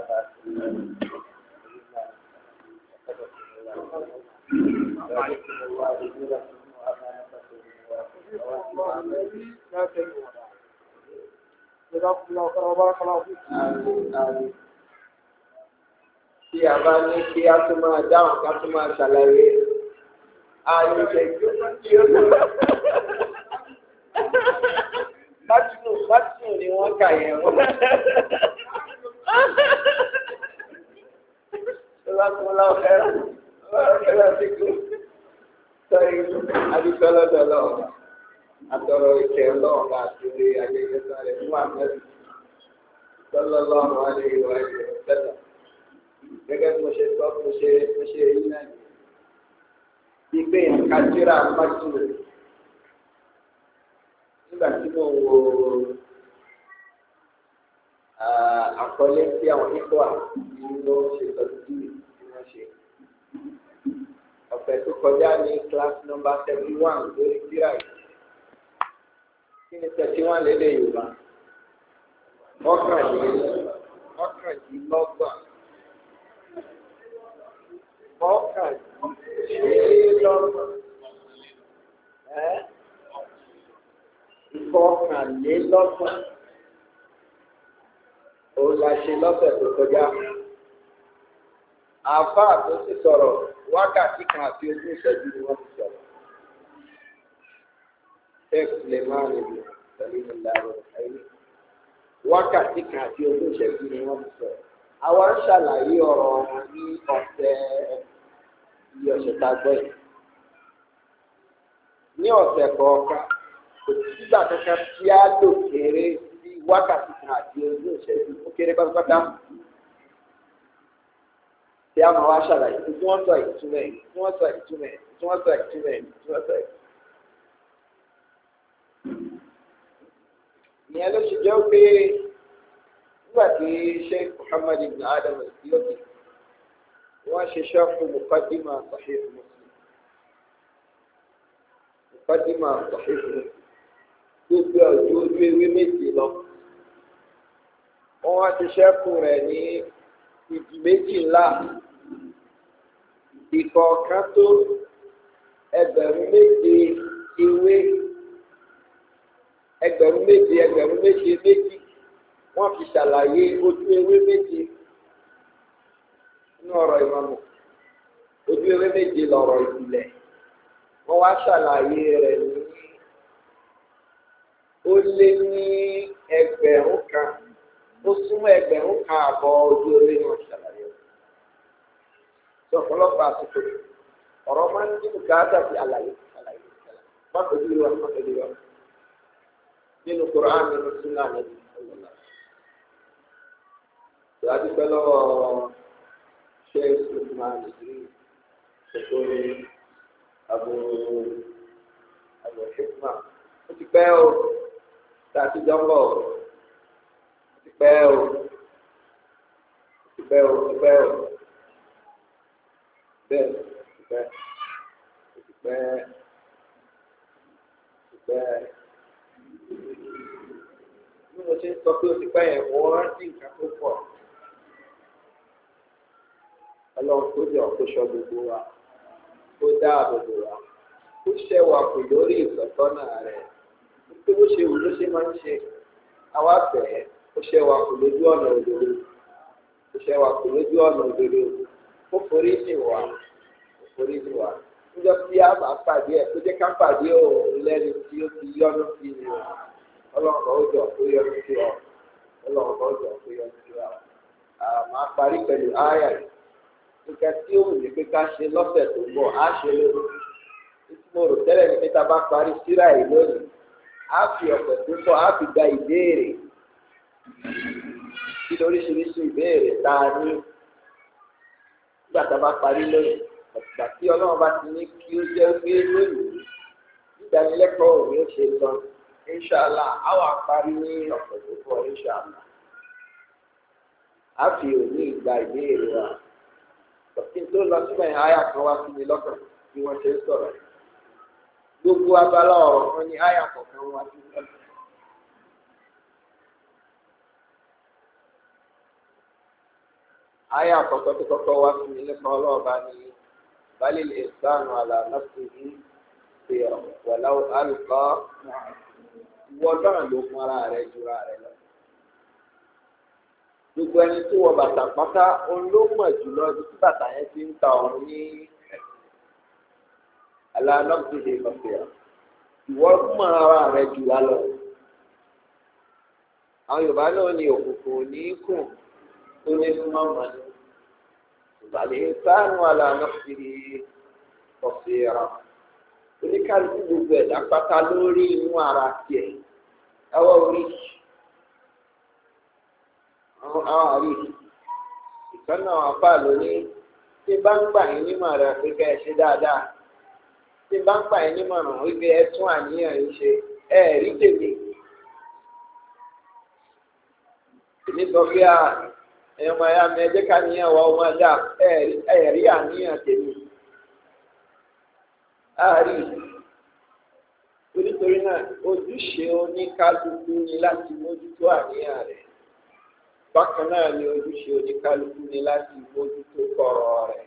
Tí a bá ní kí a tún máa dáhùn ká tún máa ṣàlàyé, a ní ṣe kí ó tó. Bátìnù bátìnù ni wọ́n kà yẹn wọ́n. Ṣé bá tún láwọn fẹ́ràn? Wọ́n fẹ́ràn sí kú. Sọ èyí, adúpẹ́ lọ́dọ̀ lọ́wọ́. Atọrọ ìkẹ́ Ọlọ́run àti orí ayẹyẹ sáré fún àmẹ́rin sallallahu alaihi wa sallam. Gẹ́gẹ́ bí mo ṣe sọ mo ṣe mo ṣe èyí náà ní. Ìgbé ìkájíra májúlò nígbà tí mo wo àkọlé tí àwọn ikọ̀ àti ló ṣe tọ́jú tí wọ́n ṣe. Ọ̀sẹ̀ tó kọjá ní class number seventy one lórí kíra yìí. Kí ni tẹ̀sí wọn lédè Yorùbá? Mọ́kànlélọ́gbọ̀n. Mọ́kànlélọ́gbọ̀n. Mọ́kànlélọ́gbọ̀n. Ẹ́ ìkọkànlélọ́gbọ̀n. Òun la ṣe lọ́sẹ̀ tó kọjá. Àáfàá tó sì sọ̀rọ̀ wákàtí kan àti ogún ìṣẹ́jú ni wọ́n ti sọ̀rọ̀. Sheikh Suleiman ibn Salimullah al-Hayni wákàtí kan àti ogún ìṣẹ́jú ni wọ́n ti sọ̀rọ̀. Àwa ń ṣàlàyé ọ̀rọ̀ wọn ní ọ̀sẹ̀ iye ọ̀sẹ̀ tá a gbọ́ yìí. Ní ọ̀sẹ̀ kọ̀ọ̀kan kò sígbà kankan tí a lò kéré sí wákàtí kan àti ogún ìṣẹ́jú ó kéré pátápátá. Tí a máa wá ṣàlàyé tí wọ́n sọ ìtumẹ̀ tí wọ́n sọ ìtumẹ̀ tí wọ́n sọ ìtumẹ̀ tí wọ́n sọ ìtumẹ̀. Ìyẹn ló ṣe jẹ́ pé nígbà tí Sheikh Muhammad ibn Adam al-Siyuti wọ́n ṣe ṣọ́ọ̀fù muqaddima Sahih Muslim. Muqaddima Sahih Muslim gbogbo ọjọ́ ojú ewé méjì lọ. Wọ́n wá ti ṣẹ́kù rẹ̀ ní ìdí méjì ńlá. Ìkọ̀ọ̀kan tó ẹgbẹ̀rún méje ewé. Ẹgbẹ̀rún méje ẹgbẹ̀rún méje méjì wọ́n fi ṣàlàyé ojú ewé méje nínú ọ̀rọ̀ ìmọ̀mù ojú ewé méje lọ̀rọ̀ ìpìlẹ̀ wọ́n wá ṣàlàyé rẹ̀ ní ó lé ní ẹgbẹ̀rún kan ó súnmọ́ ẹgbẹ̀rún kan àbọ̀ ojú ewé ni wọ́n ṣàlàyé rẹ̀ sọ ọ̀pọ̀lọpọ̀ àsìkò ọ̀rọ̀ máa ń dín bùkátà sí àlàyé àlàyé má pẹ̀lú ìwà má pẹ̀lú ìwà. Nínú Quran nínú Sunnah Nabi sallallahu. Ìyáàdí pẹ́ lọ́wọ́ Sheikh Usman Idris Sokori Abu Abu Hikma. Ó ti pẹ́ o, tàbí jọ́mbọ̀ o, ó ti pẹ́ o, ó ti pẹ́ o, ó ti pẹ́ o, bẹ́ẹ̀ ó ti pẹ́, ó ti pẹ́, ó ti pẹ́. Bí mo ṣe ń sọ pé o ti pẹ́ yẹn wọ́n rántí nǹkan tó pọ̀. Ọlọ́run kó jọ kó ṣọ́ gbogbo wa, kó dáàbò bò wa, kó ṣẹ́ wa kù lórí ìtọ́sọ́nà rẹ̀. Nítorí bó ṣe wù ló ṣe máa ń ṣe. Àwa bẹ̀ẹ́ kó ṣẹ́ wa kù lójú ọ̀nà òdodo. iṣẹ́ wa kò lójú ọ̀nà òdodo ó forí sí wa ó forí sí wa níjọ́ tí a bá pàdé ẹ̀ tó jẹ́ ká pàdé òun lẹ́ni tí ó ti yọ́nú sí ni o ọlọ́run kan ó jọ kó yọ́nú sí ọ ọlọ́run kan ó jọ kó yọ́nú sí ọ àmọ́ parí pẹ̀lú ááyà yìí nígbà tí ó wù mí pé ká ṣe lọ́sẹ̀ tó ń bọ̀ á ṣe lórí mo rò tẹ́lẹ̀ ní níta bá parí síra yìí lónìí á fi ọ̀sẹ̀ tó ń bọ̀ á fi gba ìbéèrè kí lóríṣiríṣi ìbéèrè tá a ní nígbà tá a bá parí lónìí ọ̀gbà tí ọlọ́run bá ti ní kí ó jẹ́ pé lónìí ìdánilẹ́kọ̀ọ́ òní ó ṣe tán inṣàlá á wà parí ní ọ̀sẹ̀ tó ń bọ̀ inṣàlá á fi òní ìgbà ìbéèrè wa kí n tó lọ síbẹ̀ àyà kan wá sí mi lọ́kàn bí wọ́n ṣe ń sọ̀rọ̀ gbogbo abala ọ̀rọ̀ kan ní àyà kọ̀ọ̀kan wá sí mi lọ́kàn. àyà àkọ́kọ́ tó kọ́kọ́ wá sí mi lẹ́kọ̀ọ́ ọlọ́ọ̀bá ni balil insanu ala nafsihi basira walau alqa ìwọ náà ló fún ara rẹ̀ jura rẹ̀ lọ. gbogbo ẹni tó wọ bàtà pátá òun ló mọ̀ jùlọ ibi tí bàtà yẹn ti ń ta òun ní alánàbìlì lọ́fẹ̀ẹ́ ìwọ mọ̀ ara rẹ̀ jù wá lọ. àwọn Yorùbá náà ní òkùnkùn ní kùn tó ní fún ọmọ ní ìbàlẹ̀ sáánù alánàbìlì lọ́fẹ̀ẹ́ oníkálukú gbogbo ẹ̀dá pátá lórí inú ara tiẹ̀ ẹwọ́ orí. àwọn àrí ìkànnà àpá lónìí tí bá ń gbà yín nímọ̀ rẹ̀ pé ká ẹ ṣe dáadáa tí bá ń gbà yín nímọ̀ rẹ̀ wípé ẹ tún àníyàn yín ṣe ẹ rí tèmi. èmi sọ pé à ẹ̀yọ́ máa yá mi ẹ jẹ́ ká níyàn wá ọmọ dà ẹ rí àníyàn tèmi. àárí nítorí náà ojúṣe oníkálukú ni láti mójútó àníyàn rẹ̀. bákan náà ni ojúṣe oníkálukú ni láti mójútó kọ̀rọ̀ rẹ̀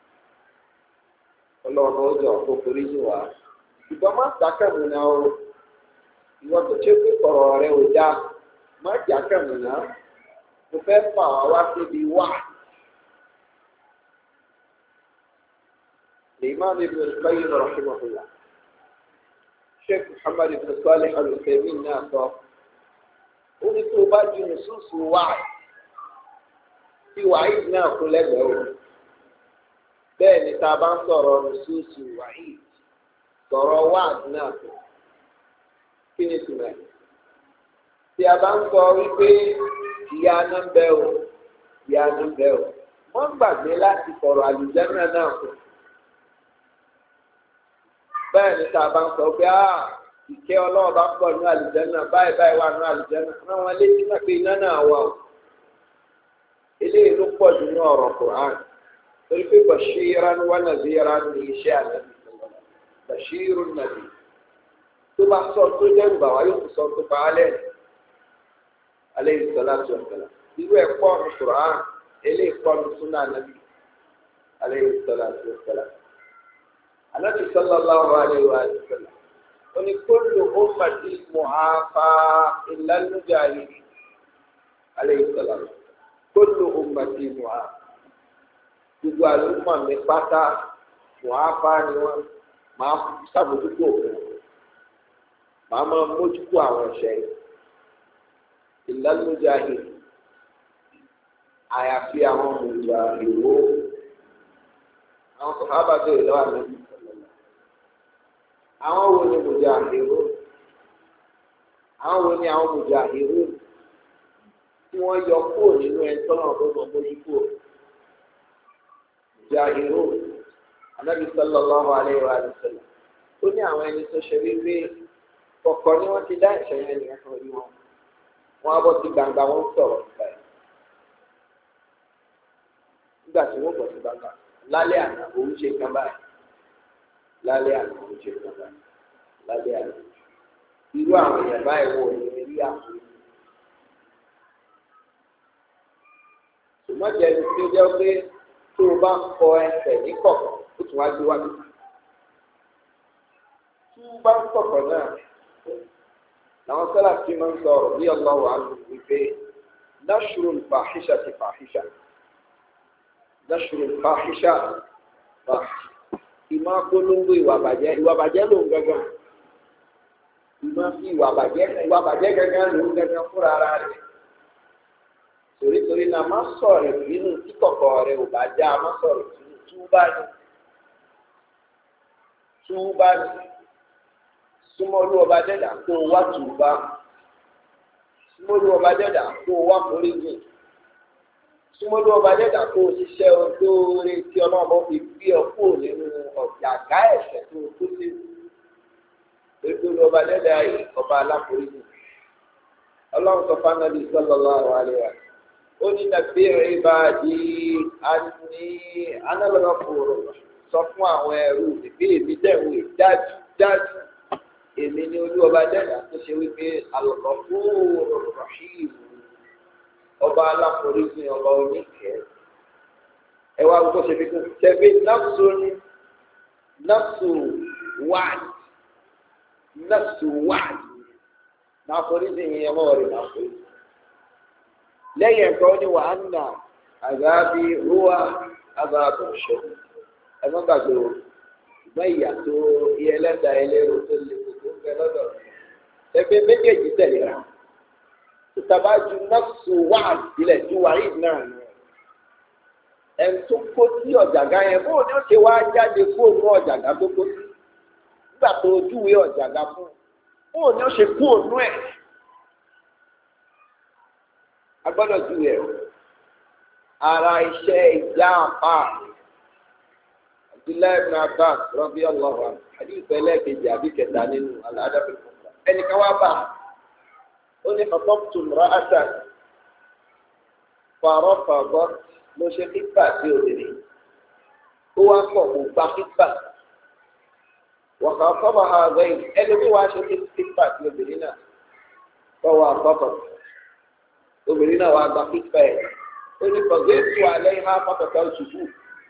ọlọ́run ó jọ kó forí jù wá ìgbọ́n má dákẹ́mù náà o ìwọ tó ṣe pé kọ̀rọ̀ rẹ̀ ò dáa má dákẹ́mù náà mo fẹ́ fà wá wá síbi wá. الإمام ابن القيم رحمه الله الشيخ محمد بن صالح العثيمين ناصر ó ní tó bá ju nùsùsù wáì tí wáì náà kún lẹ́gbẹ̀ẹ́ o bẹ́ẹ̀ ni tá a bá ń sọ̀rọ̀ nùsùsù wáì sọ̀rọ̀ wáì náà kún kí ni tùmẹ̀ tí a bá ń sọ wípé ìyà náà ń bẹ o ìyà náà ń bẹ o wọ́n gbàgbé láti sọ̀rọ̀ àlùjánnà náà kún bẹ́ẹ̀ ni tá a bá ń sọ pé áà ìkẹ́ ọlọ́run bá pọ̀ ní àlùjánnà báyìí báyìí wà ní àlùjánnà rán wọn létí náà pé iná náà wà ó eléyìí ló pọ̀ jù ní ọ̀rọ̀ Qur'an torí pé bashiran wa nadhiran ní iṣẹ́ ànábì bashirun nàbì tó bá sọ tó dẹ́rù bà wá yóò tún sọ tó bá alẹ́ alayhi salatu wa salam irú ẹ̀ pọ̀ ní Qur'an eléyìí pọ̀ ní sunnah ànábì alayhi salatu wa salam ànábì sallallahu alayhi wa sallam oni kullu ummati mu'afa illa al-mujahidin alayhi salam kullu ummati mu'afa gbogbo àlùmọ̀ mi pátá mu'afa ni wọ́n máa ṣàbójútó òfin máa máa mójútó àwọn ẹ̀ṣẹ̀ yìí illa al-mujahidin àyàfi àwọn mùjàhìrò àwọn sọ̀hábà bẹ̀rẹ̀ lọ́wọ́ àná. àwọn wo ni mùjàhìrù àwọn wo ni àwọn mùjàhìrù tí wọ́n yọ kúrò nínú ẹni tọ́nà ọ̀gbọ́n mójú kúrò mùjàhìrù Ànábì sallallahu alaihi wa sallam ó ní àwọn ẹni tó ṣe wípé kọ̀ọ̀kan ni wọ́n ti dá ìṣẹ̀yìn ẹnìyẹn kan rí wọn wọn á bọ́ sí gbangba wọn sọ̀rọ̀ nípa ẹ̀ nígbà tí wọ́n bọ̀ sí gbangba lálẹ́ àná òun ṣe kan báyìí. lálẹ́ àná ojú ìjọba lálẹ́ àná irú àwọn èèyàn báyìí wọ ìrìn rí àwọn ṣùgbọ́n jẹ́ ẹni tí ó jẹ́ pé tó o bá ń kọ ẹsẹ̀ ní kọ̀kọ̀ ó tún wá gbé wá bí tí o bá ń kọ̀kọ̀ náà làwọn sọ́là tí máa ń sọ̀rọ̀ bí ọlọ́wọ́ àlù wípé nashru al-fahishati fahisha nashru al-fahisha ìmọ̀ polongo ìwà bàjẹ́ ìwà bàjẹ́ ló ń gángan ìmọ̀ fi ìwà bàjẹ́ ìwà bàjẹ́ gángan ló ń gángan fúnra ara rẹ̀ torítorí náà má sọ̀rọ̀ nínú kíkọ̀kọ̀ rẹ̀ ò bá já má sọ̀rọ̀ nínú túbá ní túbá ní súnmọ́lú ọba dẹ́dà kó o wá túbá súnmọ́lú ọba dẹ́dà kó o wá foríjì súnmọ́lú ọba dẹ́dà kó o ṣiṣẹ́ olóore tí ọlọ́mọ fi gbé ọ kúrò nínú ọ̀jàgá ẹ̀ṣẹ̀ tó o tó sí olórí ọba dẹ́dà yìí ọba aláforíjì ọlọ́run sọ fún Ànábì sallallahu alaihi wa sallam ó ní nàbí ìbàdí àní anábẹ́rẹ́fòrò sọ fún àwọn ẹrú ìbí èmi dẹ̀wé dájú dájú èmi ní olú ọba dẹ́dà tó ṣe wípé al-Ghafur Rahim ọba aláforíjì ọba oníkẹ́ ẹ wá gbọ́ ṣe fi kún tẹ̀gbẹ́ nafsu ní nafsu wáàd nafsu wáàd náà foríjì yẹn mọ́ ọ̀rẹ́ náà foríjì lẹ́yìn ẹ̀kọ́ ní wa anna àgábí rúwà àgábí ṣẹ́gun ẹ̀mọ́ gbàgbé o ṣùgbọ́n ìyà tó iye ẹlẹ́dàá ẹlẹ́rọ tó lè tó ń bẹ lọ́dọ̀ ẹgbẹ́ méjèèjì tẹ̀lé ra tàbájú nafsu wáàd sílẹ̀ ju wàhíd náà nù ẹ̀ tó kó sí ọ̀jàgá yẹn bóun ni ó ṣe wá jáde fóònù ọ̀jàgá tó kó sí nígbà tó ojúwe ọ̀jàgá fún bóun ni ó ṣe fóònù ẹ̀ agbọ́dọ̀ ju ẹ̀ ara iṣẹ́ ìjà àpá Abdullahi ibn Abbas radiyallahu anhu hadith ẹlẹ́ẹ̀kejì àbí kẹta nínú al-Adab al-Mufrad ẹnìkan wá bá ó ní khatabtu imra'atan farafadat ló ṣe kíkà sí obìnrin ó wá pọ̀ kó gba kíkà wa khatabaha ghayr ẹni tó wá ṣe kíkà sí obìnrin náà fọwọ́ àkọ́kọ́ obìnrin náà wà gba pípẹ́ ẹ̀ ó ní kọ̀gẹ́tù alẹ́ ìhà pàtàkì òṣùṣù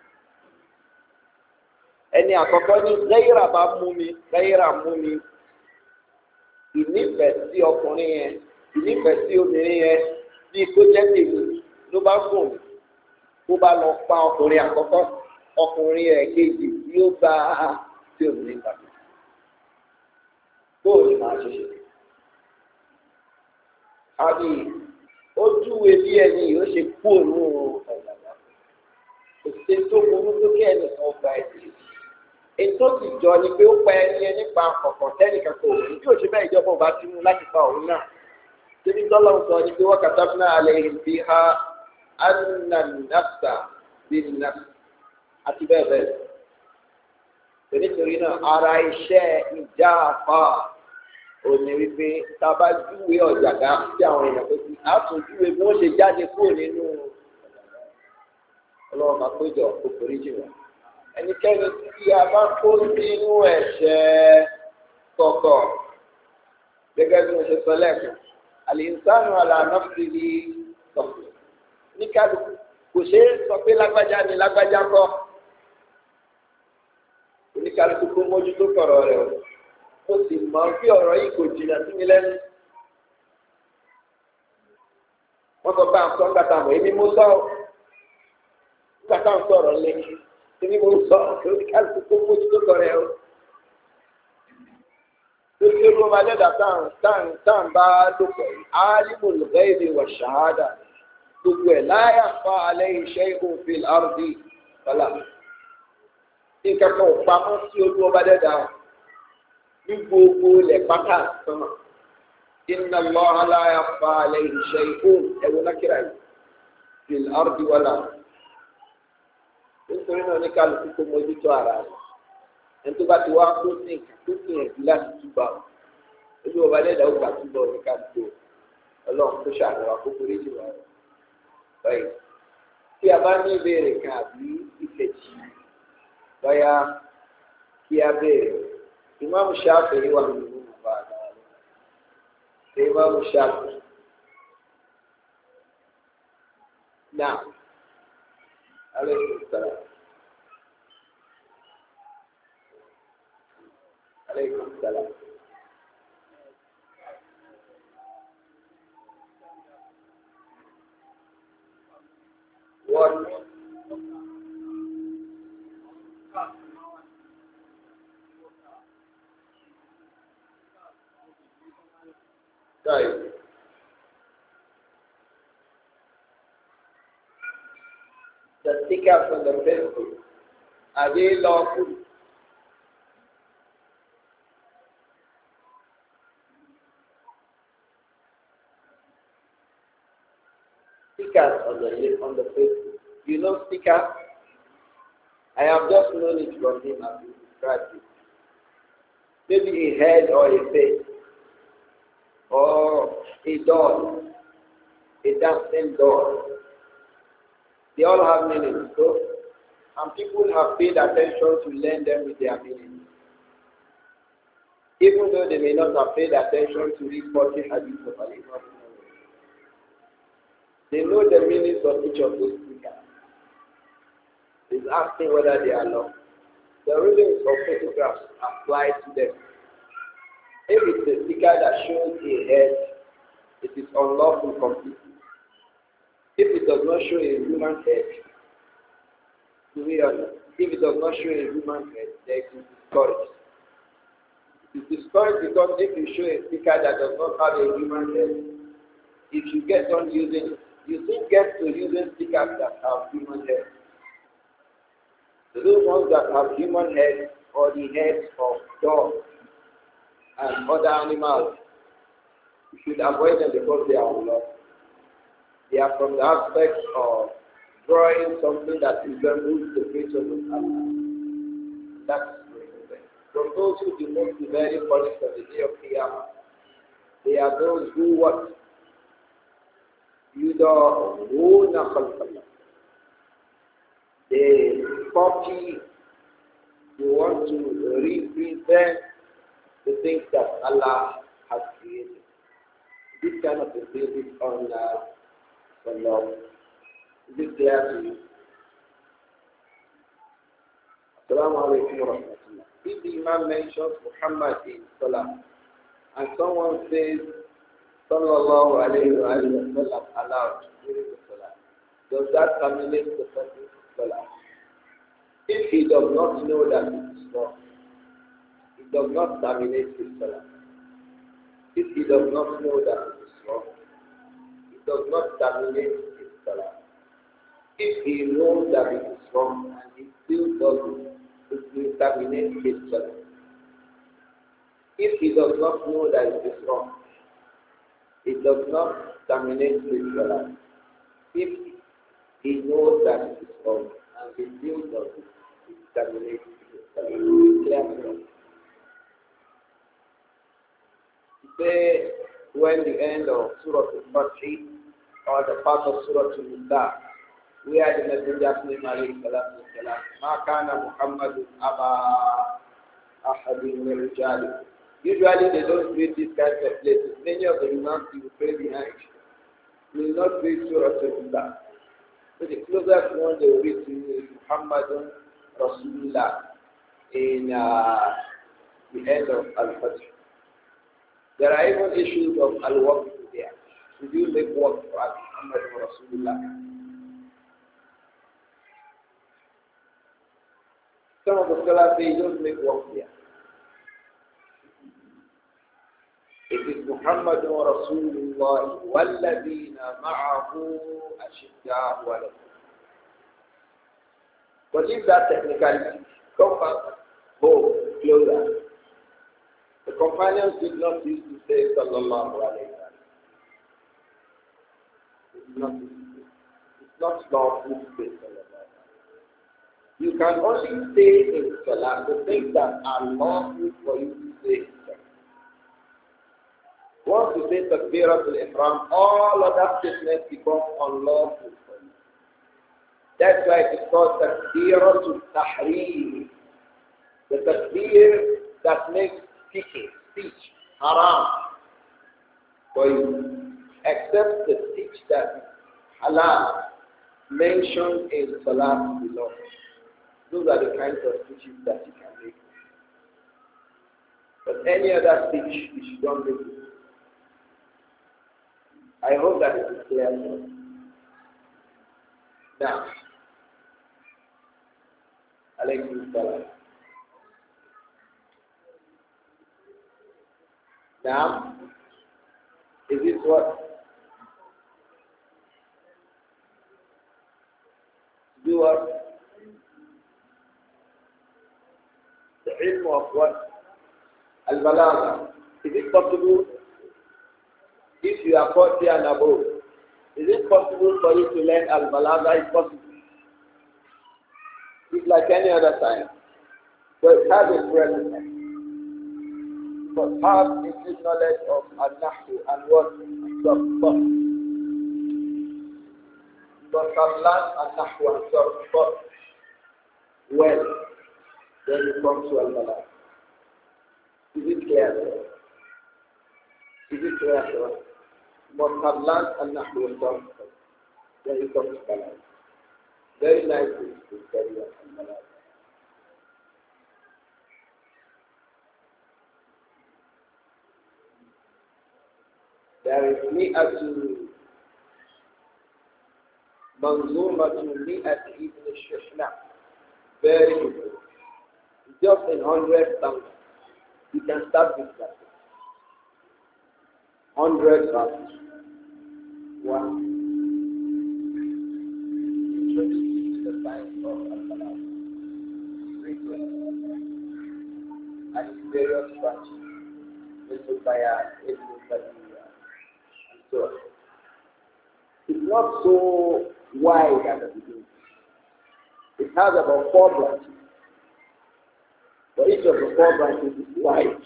ẹni àkọ́kọ́ ní gẹ́yìrà bá mú mi gẹ́yìrà mú mi ìnífẹ̀ẹ́ sí ọkùnrin yẹn ìnífẹ̀ẹ́ sí obìnrin yẹn bí kó jẹ́ tèmi ló bá gùn kó bá lọ pa ọkùnrin àkọ́kọ́ ọkùnrin ẹ̀ kejì yóò bá a tí obìnrin gbà bóòlù máa ṣe ṣe àbí ojúwe bí ẹni yóò ṣe kú òun ọ̀gbàgbà kò sí tó burú tó kí ẹnì kan gba ẹ̀sìn ètò sì jọ ni pé ó pa ẹni ẹni pa ọ̀pọ̀ tẹ́nìkan kò rí bí òṣèlú bẹ́ẹ̀ ìjọba ò bá ti mú láti pa òun náà síbi tọ́lá ń sọ ni pé wọ́n kàtà fún alẹ́ ìbí ha ananafsa bí nafsa àti bẹ́ẹ̀ bẹ́ẹ̀ nítorí náà ara iṣẹ́ ìjà àpá òní wípé tá a bá júwe ọ̀jàgá sí àwọn èèyàn pé kí á tún júwe bí wọ́n ṣe jáde kúrò nínú ọlọ́run máa péjọ kó foríjì wọn. ẹnikẹ́ni tí a bá kó sínú ẹ̀ṣẹ̀ kọ̀ọ̀kọ̀ gẹ́gẹ́ bí mo ṣe sọ lẹ́ẹ̀kan àlìsánù àlànàfìlì sọ̀kù ní kálukú kò ṣeé sọ pé lágbájá ni lágbájá kọ́ oníkálukú kó mójútó kọ̀rọ̀ rẹ̀ o. Ó sì mọ̀ bí ọ̀rọ̀ yìí kò jìnnà sí mi lẹ́nu. Wọ́n sọ pé à ń sọ nígbà táwọn èmi mú sọ ọ́. Nígbà táwọn sọ̀rọ̀ lé èmi mú sọ ọ́ lórí kálukú kó mójú tó kọ̀rẹ́ o. Lórí ló máa dẹ́dà táwọn táwọn táwọn bá lòpọ̀ yìí. Alimul ghaibi wa shahada. Gbogbo ẹ̀ la yakhfa alayhi shay'un fil ardi kọ́lá. Nǹkan kan ò pamọ́ sí olú ọba dẹ́dà ní gbogbo ilẹ̀ pátá sọ́nà inna Allaha la yakhfa alayhi shay'un ẹ̀wọ̀n nákìrà yìí fil ardi wala nítorí náà ní kálukú kó mójútó ara rẹ̀ ẹni tó bá ti wá kó sí kó sí ẹ̀dí láti túbà ojú ọba lẹ́dà ó gbà túbọ̀ ní kálukú ọlọ́run tó ṣàlùwà kó forí jù wá rẹ̀ báyìí tí a bá ní ìbéèrè kan àbí ìkejì báyà kí a béèrè. Imam Shafi'i wà nínú bàbá àdáyé. Imam Shafi'i. Now, alaykum salaam. Alaykum salaam. What? The stickers on the Facebook, are they lawful? Stickers on the on the Facebook. You know stickers? I have just known it from him as he described it. Maybe a head or a face, or a doll, a dancing doll. They all have meanings. So, and people have paid attention to learn them with their meanings. Even though they may not have paid attention to read forty hadiths of Ali. They know the meanings of each of those stickers. He's asking whether they are lawful. The rulings of photographs apply to them. If it's a sticker that shows a head, it is unlawful completely. If it does not show a human head, to be honest, if it does not show a human head, then it is discouraged. It is discouraged because if you show a sticker that does not have a human head, if you get on using it, you still get to using stickers that have human heads. So those ones that have human heads or the heads of dogs and other animals, you should avoid them because they are unlawful. They are from the aspect of drawing something that resembles the creature of Allah. That's the From those who do not be very punished on the day of Qiyamah, they are those who what? يُدَعُونَ خَلْقَ اللَّهِ. They copy, they want to represent the things that Allah has created. This kind of a thing is on uh, on love. Is it clear to you? Assalamu alaikum wa rahmatullah. If the Imam mentions Muhammad in Salah, and someone says Sallallahu alayhi wa sallam aloud during the Salah, does that terminate the person's Salah? If he does not know that it is wrong, it does not terminate his Salah. If he does not know that it is wrong, it does not terminate his Salah. If he knows that it is wrong and he still does it, it will terminate his Salah. If he does not know that it is wrong, it does not terminate his Salah. If he knows that it is wrong and he still does it, it terminates his Salah. Say when the end of Surah Al-Fatih or the part of Surah Al-Nisa, where the Messenger's name alayhi salatu wasalam, مَا كَانَ مُحَمَّدٌ أَبَا أَحَدٍ مِنْ رِجَالِكُمْ. Usually they don't read these kinds of places. Many of the imams you pray behind will not read Surah Al-Nisa. So the closest one they will read to you is Muhammadun Rasulullah in uh, the end of Al-Fatih. There are even issues of al-waqf there. Should you make work for Muhammad wa Rasulullah? Some of the scholars say you don't make work there. It is Muhammad wa Rasulullah walladheena ma'ahu ashidda'u 'ala al-kufar. But if that technicality, come back home, closer. The companions did not used to say Sallallahu Alaihi Wasallam. It's not, it's not lawful to say Sallallahu Alaihi Wasallam. You can only say in Salah the things that are lawful for you to say in Salah. Once you say Takbiratul Ihram, all other statements become unlawful for you. That's why it is called Takbiratul Tahrim. The takbir that makes speaking, speech, haram for you, except the speech that halal mentioned in Salah below. Those are the kinds of speeches that you can make. But any other speech, you should not make it. I hope that it is clear now. Now, alaykum salam. Now, is this what? Do what? The ilm of what? Al-Balagha. Is it possible if you are forty and above? Is it possible for you to learn Al-Balagha? It's possible. It's like any other science. But it has a presence. But have a good knowledge of Al-Nahwu and what? Sarf. But have learned Al-Nahwu and Sarf well, then you come to Al-Balagha. Is it clear? Is it clear? You must have learned Al-Nahwu and Sarf, then you come to Balagha. Very nice to study Al-Balagha. There is mi'atu manzumatu mi'ati ibn al-Shihna. Very good. Just in hundred thousand. You can start with that. Hundred thousand. One. Introduce the science of Al-Balagha. And its various branches. Ibn Bayan, Ibn Bayan. So, it's not so wide at the beginning. It has about four branches. But each of the four branches is wide.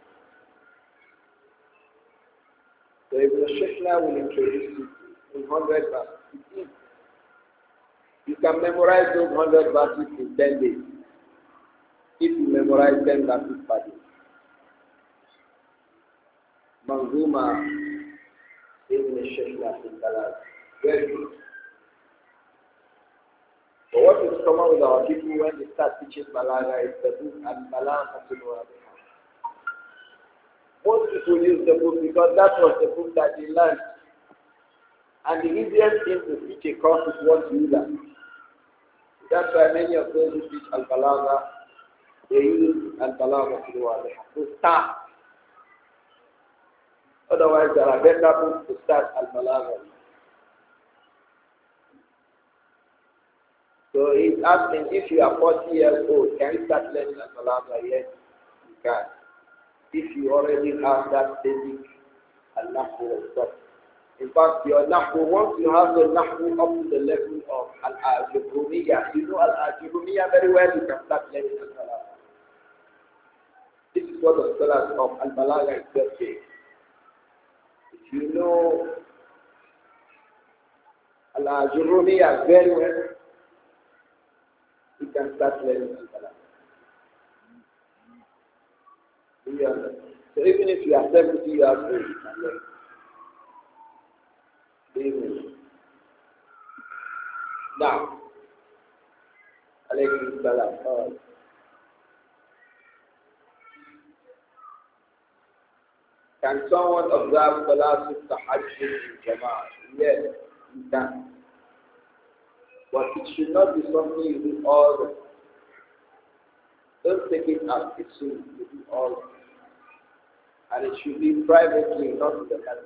So Ibn Shihna will introduce it in hundred verses. You can memorize those hundred verses in ten days. If you memorize ten verses per day. Manzuma Ibn Shihna in Balagha. Very good. But what is common with our people when they start teaching Balagha is the book Al-Balagha Al-Wadiha. Most people use the book because that was the book that they learned. And the easiest thing to teach a course is what you learn. That's why many of those who teach Al-Balagha, they use Al-Balagha Al-Wadiha to start. Otherwise, there are better books to start Al-Balagha. So he's asking, if you are forty years old, can you start learning Al-Balagha? Yes, you can. If you already have that basic Al-Nahwu stuff. In fact, your Nahwu, once you have the Nahwu up to the level of Al-Ajurumiyya, you know Al-Ajurumiyya very well, you can start learning Al-Balagha. This is what the scholars of Al-Balagha itself say. If you know Al-Ajurumiyya very well, you can start learning Al-Balagha. So even if you are seventy years old, you can learn. Amen. Now, alaykum salam. Can someone observe Salatul Tahajjud in Jama'ah? Yes, you can. But it should not be something you do all the time. Don't take it as it should be all the time. And it should be privately, not to the masjid.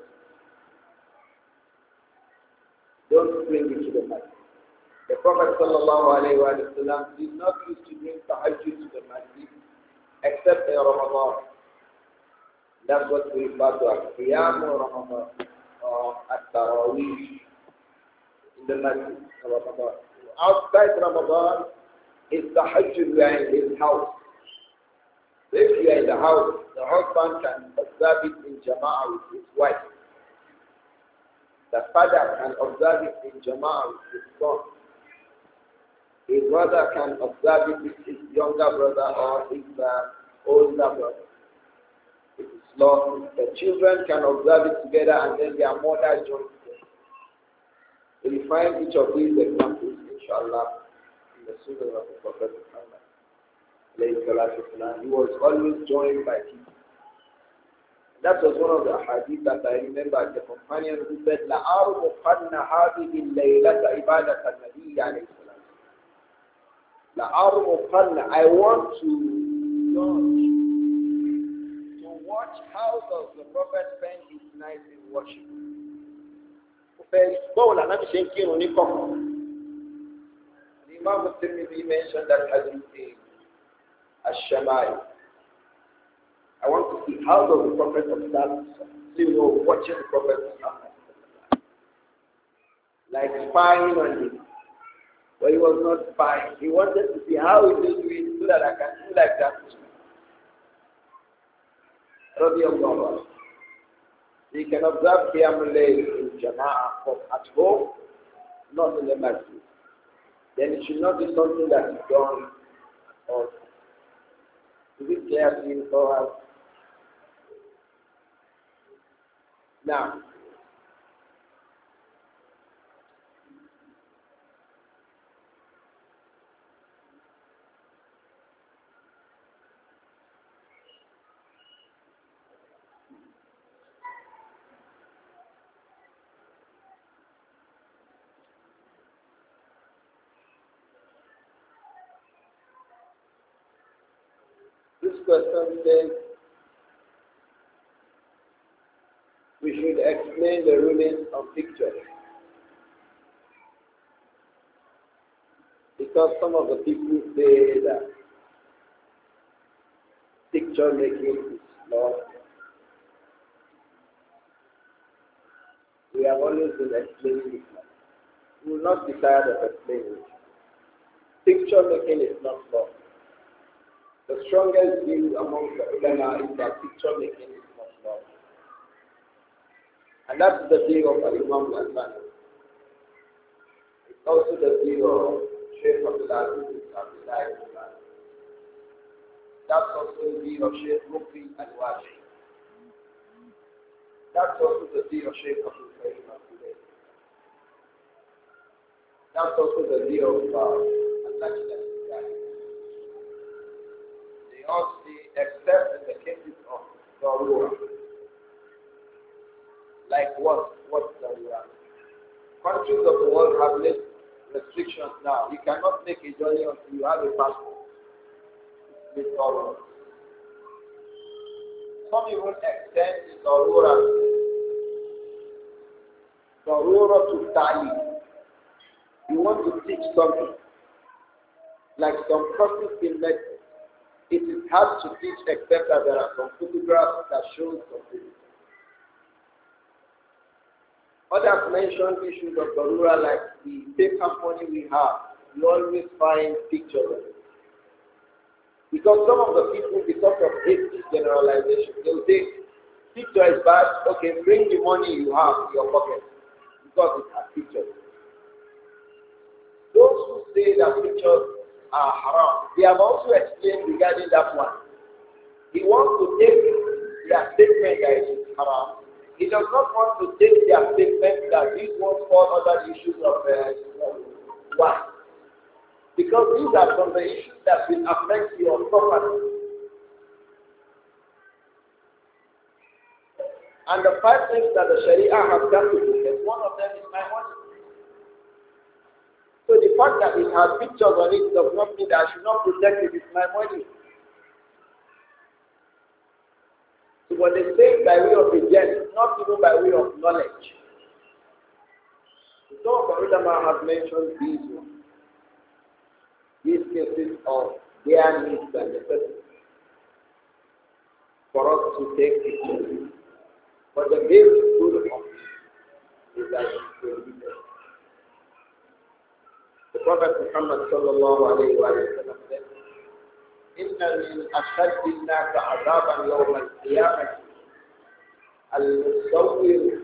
Don't bring it to the masjid. The Prophet sallallahu alayhi wa sallam did not used to bring tahajjud to the masjid except in Ramadan. That's what we refer to as Qiyam Ramadan or At-Tarawih in the masjid of Ramadan. Outside Ramadan, it's tahajjud we are in his house. If you are in the house, the husband can observe it in Jama'ah with his wife. The father can observe it in Jama'ah with his son. His brother can observe it with his younger brother or his uh, older brother. It is lawful. The children can observe it together and then their mother joins them. We will find each of these examples, inshallah, in the Sunnah of the Prophet Muhammad. He was always joined by people. That was one of the hadith that I remember. The companion who said, لَأَرْمُقَنَّ هَذِهِ اللَّيْلَةَ عِبَادَةَ النَّبِيِّ عَلَيْهِ السَّلَامِ لَأَرْمُقَنَّ I want to watch, to watch how does the Prophet spend his night in worship. Imam Tirmidhi mentioned that hadith in Ash-Shamai. I want to see how does the Prophet observe, so you know, watching the Prophet observe. Like spying on him. But he was not spying. He wanted to see how he will do it so that I can do like that. Radiallahu. So you can observe Qiyamul Layl in Jama'ah, but at home, not in the masjid. Then it should not be something that is done or is it clear to you for us? Now, this question says we should explain the ruling of pictures. Because some of the people say that picture making is law. We have always been explaining it. We will not be tired of explaining it. Picture making is not law. The strongest view among the ulama is that picture making is not law. And that's the view of Imam Al-Albani. It's also the view of Shaykh Abdullah ibn Abdullah ibn Abdullah. That's also the view of Shaykh Mukri Al-Washi. That's also the view of Shaykh Abdul Karim Abdullah. That's also the view of uh, Allah. They all see, except in the cases of Darura. Like what? What's Darura? Countries of the world have less restrictions now. You cannot make a journey until you have a passport. With Darura. Some even extend the Darura. Darura to Tali. You want to teach something. Like some courses in medicine. It is hard to teach except that there are some photographs that show something. Others mentioned issues of Darura like the paper money we have. You always find pictures of it. Because some of the people, because of hasty generalization, they will say, picture is bad, okay, bring the money you have in your pocket. Because it has pictures. Those who say that pictures are haram, they have also explained regarding that one. He wants to take their statement that it is haram. He does not want to take their statement that these ones fall under the issues of uh, why? Because these are from the issues that will affect your property. And the five things that the Sharia has done to protect, one of them is my money. So the fact that it has pictures on it does not mean that I should not protect it with my money. So when they say by way of agent, not even by way of knowledge. So some of the ulama have mentioned these ones. These cases of their needs and necessities for us to take pictures. But the basic rule of it is that it's prohibited. The Prophet Muhammad sallallahu alayhi wa sallam said, إِنَّ مِنْ أَشَدِّ النَّاسِ عَذَابًا يَوْمَ الْقِيَامَةِ الْمُصَوِّرُ.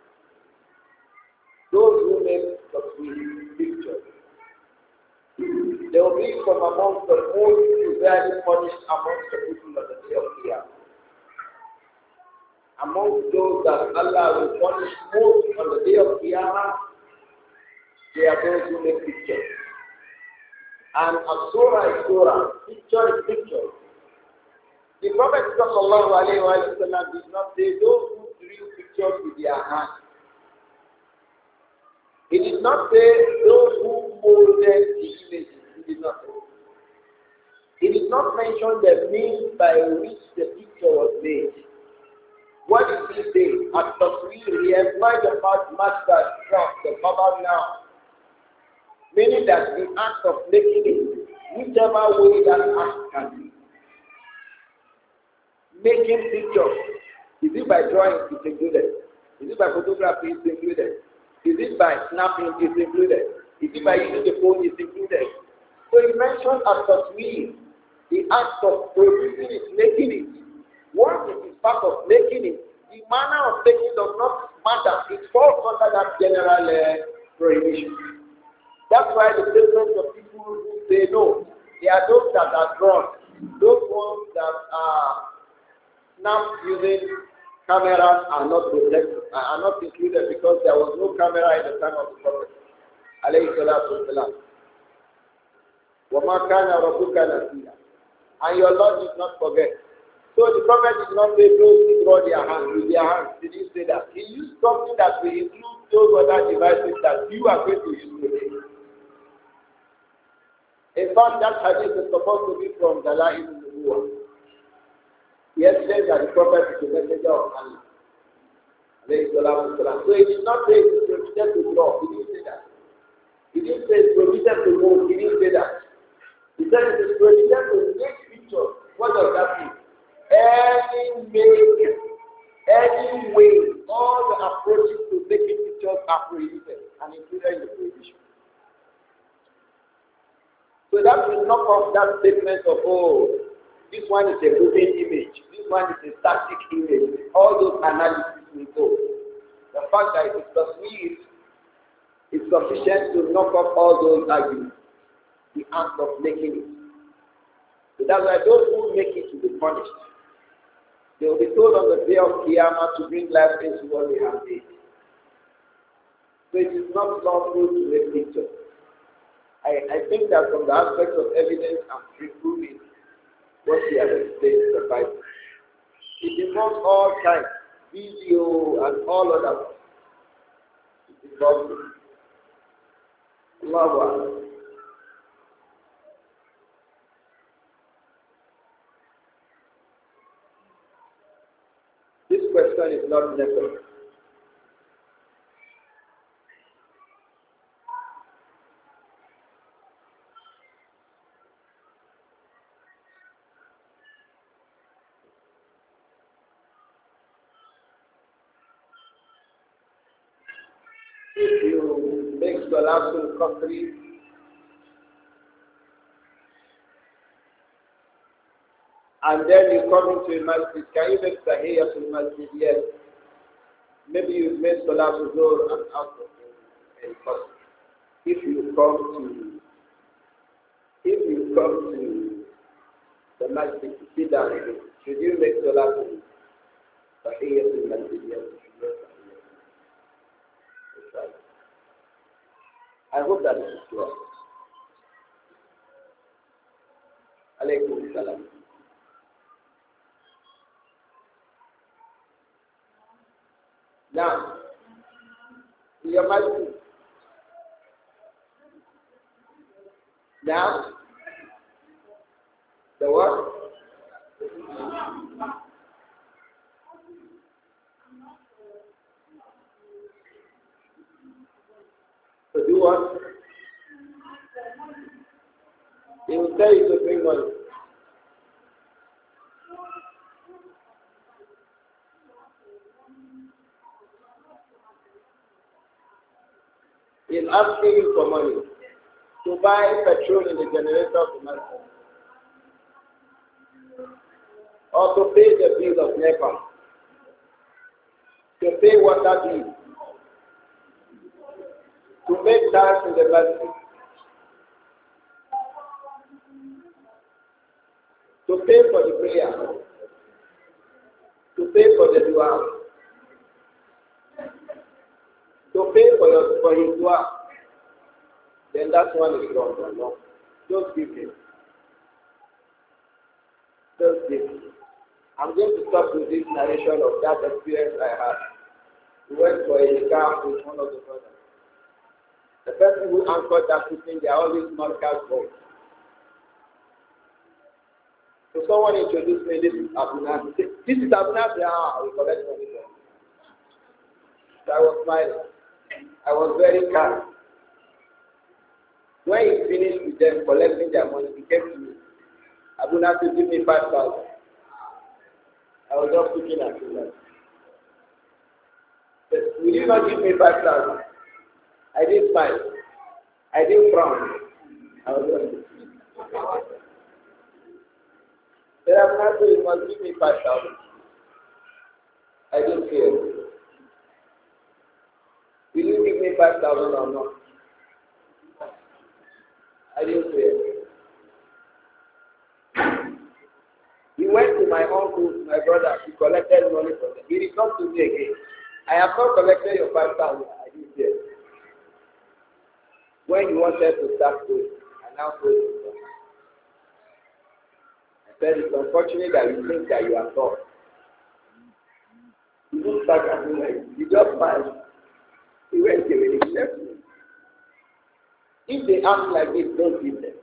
Those who make tasweer, pictures, they will be from amongst the most severely punished amongst the people of the day of Qiyamah. Amongst those that Allah will punish most on the day of Qiyamah, they are those who make pictures. And a surah is surah, picture is picture. The Prophet sallallahu alayhi wa sallam did not say those who drew pictures with their hands. He did not say those who molded the images. He did not say. He did not mention the means by which the picture was made. What did he say? At Tasweer, he employed the master, the Baba now. Meaning that the act of making it, whichever way that act can be. Making pictures, is it by drawing? It's included. Is it by photography? It's included. Is it by snapping? It's included. Is it by using the phone? It's included. So he mentioned as tasweer, the act of producing it, making it. Once it is part of making it, the manner of making does not matter. It falls under that general uh, prohibition. That's why the statement of people who say no, they are those that are drawn, those ones that are snapped using cameras are not protected, are not included because there was no camera in the time of the Prophet. Alayhi salatu wasalam. وَمَا كَانَ رَبُّكَ نَسِيًّا. And your Lord did not forget. So the Prophet did not say those who draw their hands with their hands. He didn't say that. He used something that will include those other devices that you are going to use today. In fact, that hadith is supposed to be from Dalail al-Nubuwwah. Yes, says that the Prophet is the messenger of Allah. So he did not say it is prohibited to draw. He didn't say that. He didn't say it's prohibited to move. He didn't say that. He said it is prohibited to make pictures. What does that mean? Any make, any way, all the approaches to making pictures are prohibited and included in the prohibition. So that will knock off that statement of, oh, this one is a moving image, this one is a static image. All those analyses will go. The fact that it is tasweer is sufficient to knock off all those arguments. The act of making it. So that's why those who make it will be punished. They will be told on the day of Qiyamah to bring life into what they have made. So it is not lawful to make pictures. I, I think that from the aspect of evidence and proving what we have explained in the Bible, it involves all kinds, video and all other things. It involves Allahu Akbar. This question is not necessary. If you make Salatul Qasri and then you come into a masjid, can you make Tahiyyatul Masjid? Yes. Maybe you make Salatul Zuhr and Asr in Qasr. If you come to, if you come to the masjid to sit down, should you make Salatul Tahiyyatul Masjid? Yes. I hope that is clear. Alaykum salam. Now, your masjid. Now, the what? To do what? He will tell you to bring money. He is asking you for money to buy petrol in the generator of the market, or to pay the bill of NEPA, to pay water bill, to make tithes in the masjid, to pay for the prayer, to pay for the dua, to pay for your for his dua, then that one is wrong. No, just give him. Just give him. I'm going to stop with this narration of that experience I had. We went for a nikah with one of the brothers. The person who anchored that meeting, they are always Markaz boys. So someone introduced me, this is Abu Nasir. This is Abu Nasir, ah, we collect money. So I was smiling. I was very calm. When he finished with them collecting their money, he came to me. Abu Nasir, give me five thousand. I was just looking at him like, will you not give me five thousand? I didn't smile. I didn't frown. I was just looking. Then Abu Nasir, you must give me five thousand. I didn't care. Will you give me five thousand or not? I didn't care. He went to my uncle, my brother, he collected money from them. He did not to me again. I have not collected your five thousand. I didn't care. When he wanted to start going, I now told him. I said, it's unfortunate that you think that you are taught. He looked back at me like, he just smiled. He went away, he left me. If they act like this, don't give them.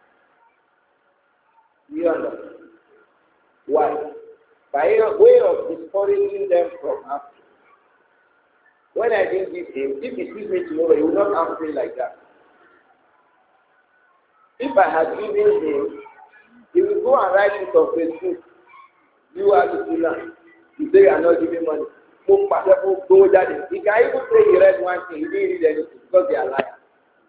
You understand? Why? By a way of discouraging them from asking. When I didn't give him, if he sees me tomorrow, he will not ask me like that. If I had given him, he will go and write it on Facebook. You are the sinner. You say you are not giving money. He can even say he read one thing, he didn't read anything because they are liars.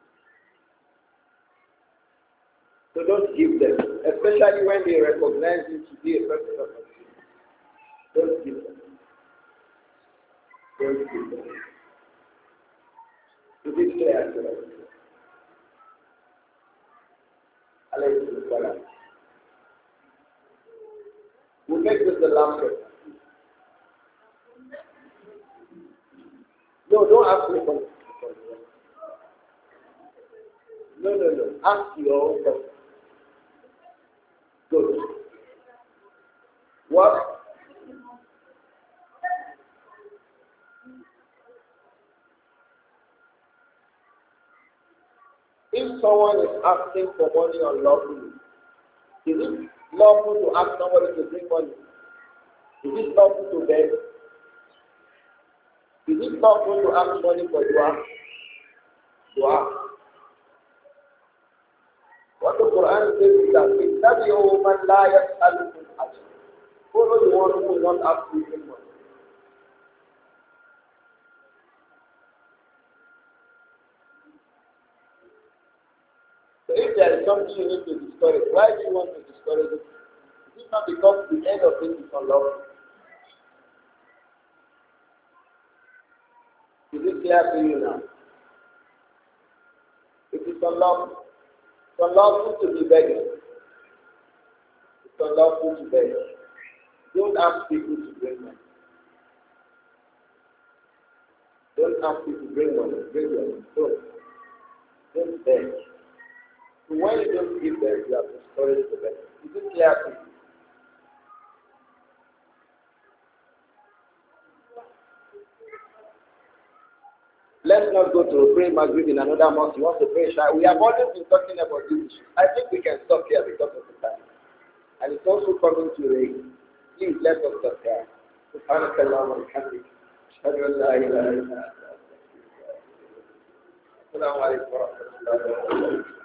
So don't give them, especially when they recognize you to be a person of God. Don't give them. Don't give them. To be clear to us. Alayhi salam. We'll make this the last question. No, don't ask me for No, no, no. Ask your own question. Good. What? If someone is asking for money unlawfully, is it lawful to ask somebody to bring money? Is it lawful to beg? Is it lawful to ask money for dua? Dua. What the Quran says is that إِتَّبِعُوا مَنْ لَا يَسْأَلُكُمْ أَجْرًا. Follow the one who will not ask you any money. So if there is something you need to discourage, why do you want to discourage it? Is it not because the end of it is unlawful? Is it clear to you now? It is unlawful. It's unlawful to be begging. It's unlawful to beg. Don't ask people to bring money. Don't ask people to bring money. Bring money. Don't. Don't beg. So when you don't give them, you have to discourage the beg. Is it clear to you? Let's not go to pray Maghrib in another month. You want to pray Shah. We have always been talking about this issue. I think we can stop here because of the time. And it's also coming to rain. Please let us stop here. سبحانك اللهم وبحمدك أشهد أن لا إله إلا أنت. السلام عليكم ورحمة الله وبركاته.